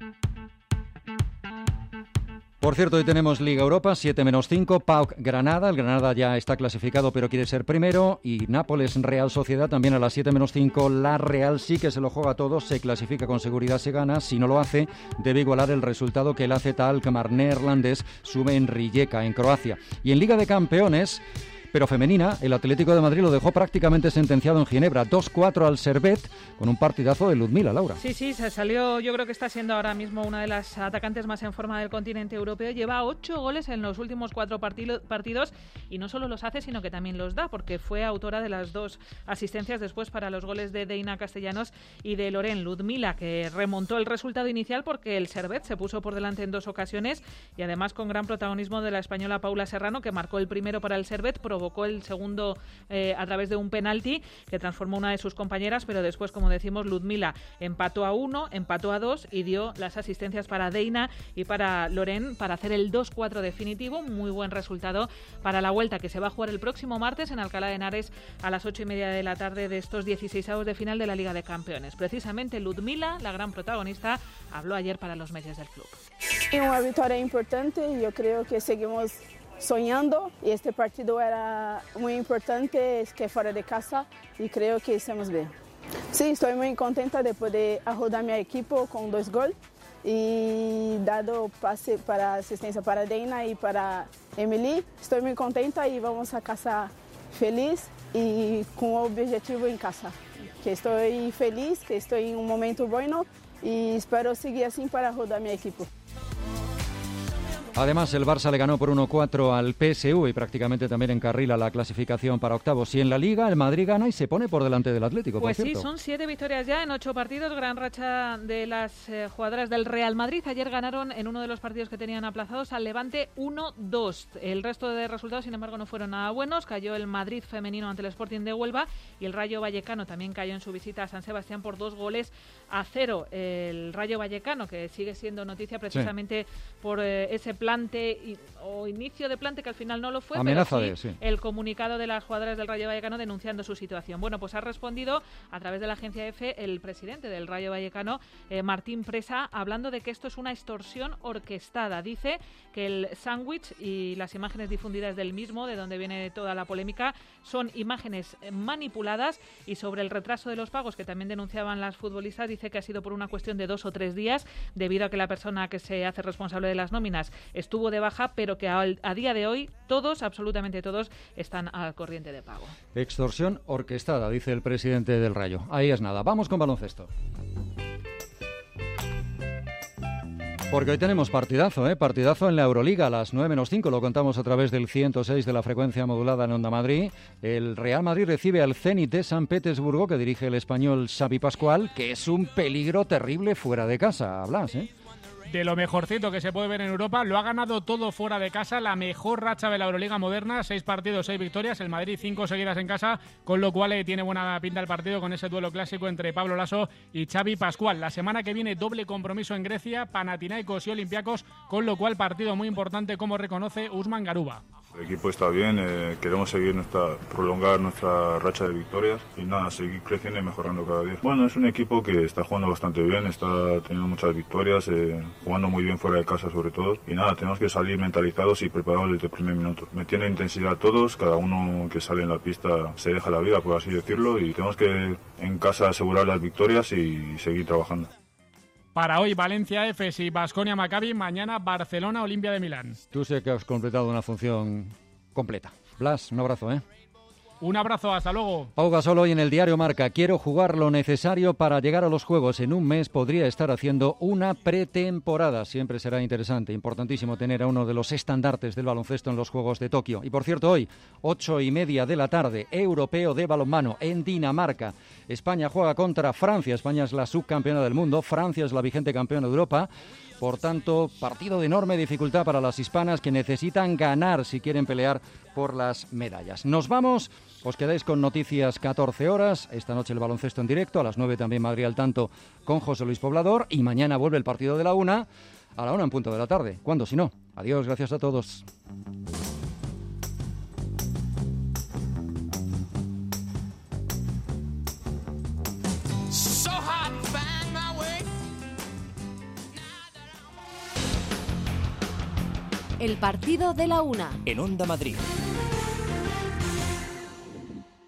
Por cierto, hoy tenemos Liga Europa, siete menos cinco, P A O K Granada, el Granada ya está clasificado pero quiere ser primero, y Nápoles Real Sociedad también a las siete menos cinco, la Real sí que se lo juega todo, se clasifica con seguridad, se gana, si no lo hace debe igualar el resultado que el A Z Alkmaar neerlandés sube en Rijeka, en Croacia. Y en Liga de Campeones, pero femenina, el Atlético de Madrid lo dejó prácticamente sentenciado en Ginebra, dos cuatro al Servette, con un partidazo de Ludmila, Laura. Sí, sí, se salió, yo creo que está siendo ahora mismo una de las atacantes más en forma del continente europeo, lleva ocho goles en los últimos cuatro partilo, partidos, y no solo los hace, sino que también los da, porque fue autora de las dos asistencias después para los goles de Deina Castellanos y de Loren. Ludmila, que remontó el resultado inicial porque el Servette se puso por delante en dos ocasiones, y además con gran protagonismo de la española Paula Serrano, que marcó el primero para el Servette, provocó el segundo eh, a través de un penalti que transformó una de sus compañeras, pero después, como decimos, Ludmila empató a uno, empató a dos y dio las asistencias para Deina y para Loren para hacer el dos cuatro definitivo. Muy buen resultado para la vuelta, que se va a jugar el próximo martes en Alcalá de Henares a las ocho y media de la tarde de estos dieciseisavos de final de la Liga de Campeones. Precisamente Ludmila, la gran protagonista, habló ayer para los medios del club. Y una victoria importante, yo creo que seguimos soñando y este partido era muy importante, es que fuera de casa y creo que hicimos bien. Sí, estoy muy contenta de poder ayudar a mi equipo con dos goles y dado pase para asistencia para Deina y para Emily. Estoy muy contenta y vamos a casa feliz y con objetivo en casa. Que estoy feliz, que estoy en un momento bueno y espero seguir así para rodar mi equipo. Además, el Barça le ganó por uno cuatro al P S V y prácticamente también encarrila la clasificación para octavos. Y en la Liga, el Madrid gana y se pone por delante del Atlético, Pues por sí, cierto. son siete victorias ya en ocho partidos. Gran racha de las eh, jugadoras del Real Madrid. Ayer ganaron en uno de los partidos que tenían aplazados al Levante uno dos. El resto de resultados, sin embargo, no fueron nada buenos. Cayó el Madrid femenino ante el Sporting de Huelva y el Rayo Vallecano también cayó en su visita a San Sebastián por dos goles a cero. El Rayo Vallecano, que sigue siendo noticia precisamente sí. por eh, ese plante y, o inicio de plante que al final no lo fue, Amenaza pero sí, de, sí el comunicado de las jugadoras del Rayo Vallecano denunciando su situación. Bueno, pues ha respondido a través de la agencia EFE el presidente del Rayo Vallecano, eh, Martín Presa, hablando de que esto es una extorsión orquestada. Dice que el sándwich y las imágenes difundidas del mismo, de donde viene toda la polémica, son imágenes manipuladas, y sobre el retraso de los pagos que también denunciaban las futbolistas, dice que ha sido por una cuestión de dos o tres días, debido a que la persona que se hace responsable de las nóminas estuvo de baja, pero que a, a día de hoy todos, absolutamente todos, están al corriente de pago. Extorsión orquestada, dice el presidente del Rayo. Ahí es nada. Vamos con baloncesto. Porque hoy tenemos partidazo, ¿eh? Partidazo en la Euroliga a las nueve menos cinco, lo contamos a través del ciento seis de la frecuencia modulada en Onda Madrid. El Real Madrid recibe al Zenit de San Petersburgo, que dirige el español Xavi Pascual, que es un peligro terrible fuera de casa. Hablas, ¿eh? De lo mejorcito que se puede ver en Europa, lo ha ganado todo fuera de casa, la mejor racha de la Euroliga moderna, seis partidos, seis victorias, el Madrid cinco seguidas en casa, con lo cual eh, tiene buena pinta el partido con ese duelo clásico entre Pablo Laso y Xavi Pascual. La semana que viene doble compromiso en Grecia, Panathinaikos y Olympiacos, con lo cual partido muy importante, como reconoce Usman Garuba. El equipo está bien, eh, queremos seguir nuestra, prolongar nuestra racha de victorias y nada, seguir creciendo y mejorando cada día. Bueno, es un equipo que está jugando bastante bien, está teniendo muchas victorias, eh, jugando muy bien fuera de casa sobre todo. Y nada, tenemos que salir mentalizados y preparados desde el primer minuto. Metiendo intensidad todos, cada uno que sale en la pista se deja la vida, por así decirlo, y tenemos que en casa asegurar las victorias y seguir trabajando. Para hoy, Valencia F S y Baskonia Maccabi. Mañana, Barcelona Olimpia de Milán. Tú sé que has completado una función completa. Blas, un abrazo, ¿eh? Un abrazo, hasta luego. Pau Gasol hoy en el diario Marca. Quiero jugar lo necesario para llegar a los Juegos. En un mes podría estar haciendo una pretemporada. Siempre será interesante, importantísimo tener a uno de los estandartes del baloncesto en los Juegos de Tokio. Y por cierto, hoy, ocho y media de la tarde, europeo de balonmano en Dinamarca. España juega contra Francia. España es la subcampeona del mundo. Francia es la vigente campeona de Europa. Por tanto, partido de enorme dificultad para las hispanas, que necesitan ganar si quieren pelear por las medallas. Nos vamos, os quedáis con Noticias catorce horas, esta noche el baloncesto en directo, a las nueve también Madrid al tanto con José Luis Poblador, y mañana vuelve el partido de la una, a la una en punto de la tarde. ¿Cuándo si no? Adiós, gracias a todos. El partido de la una. En Onda Madrid.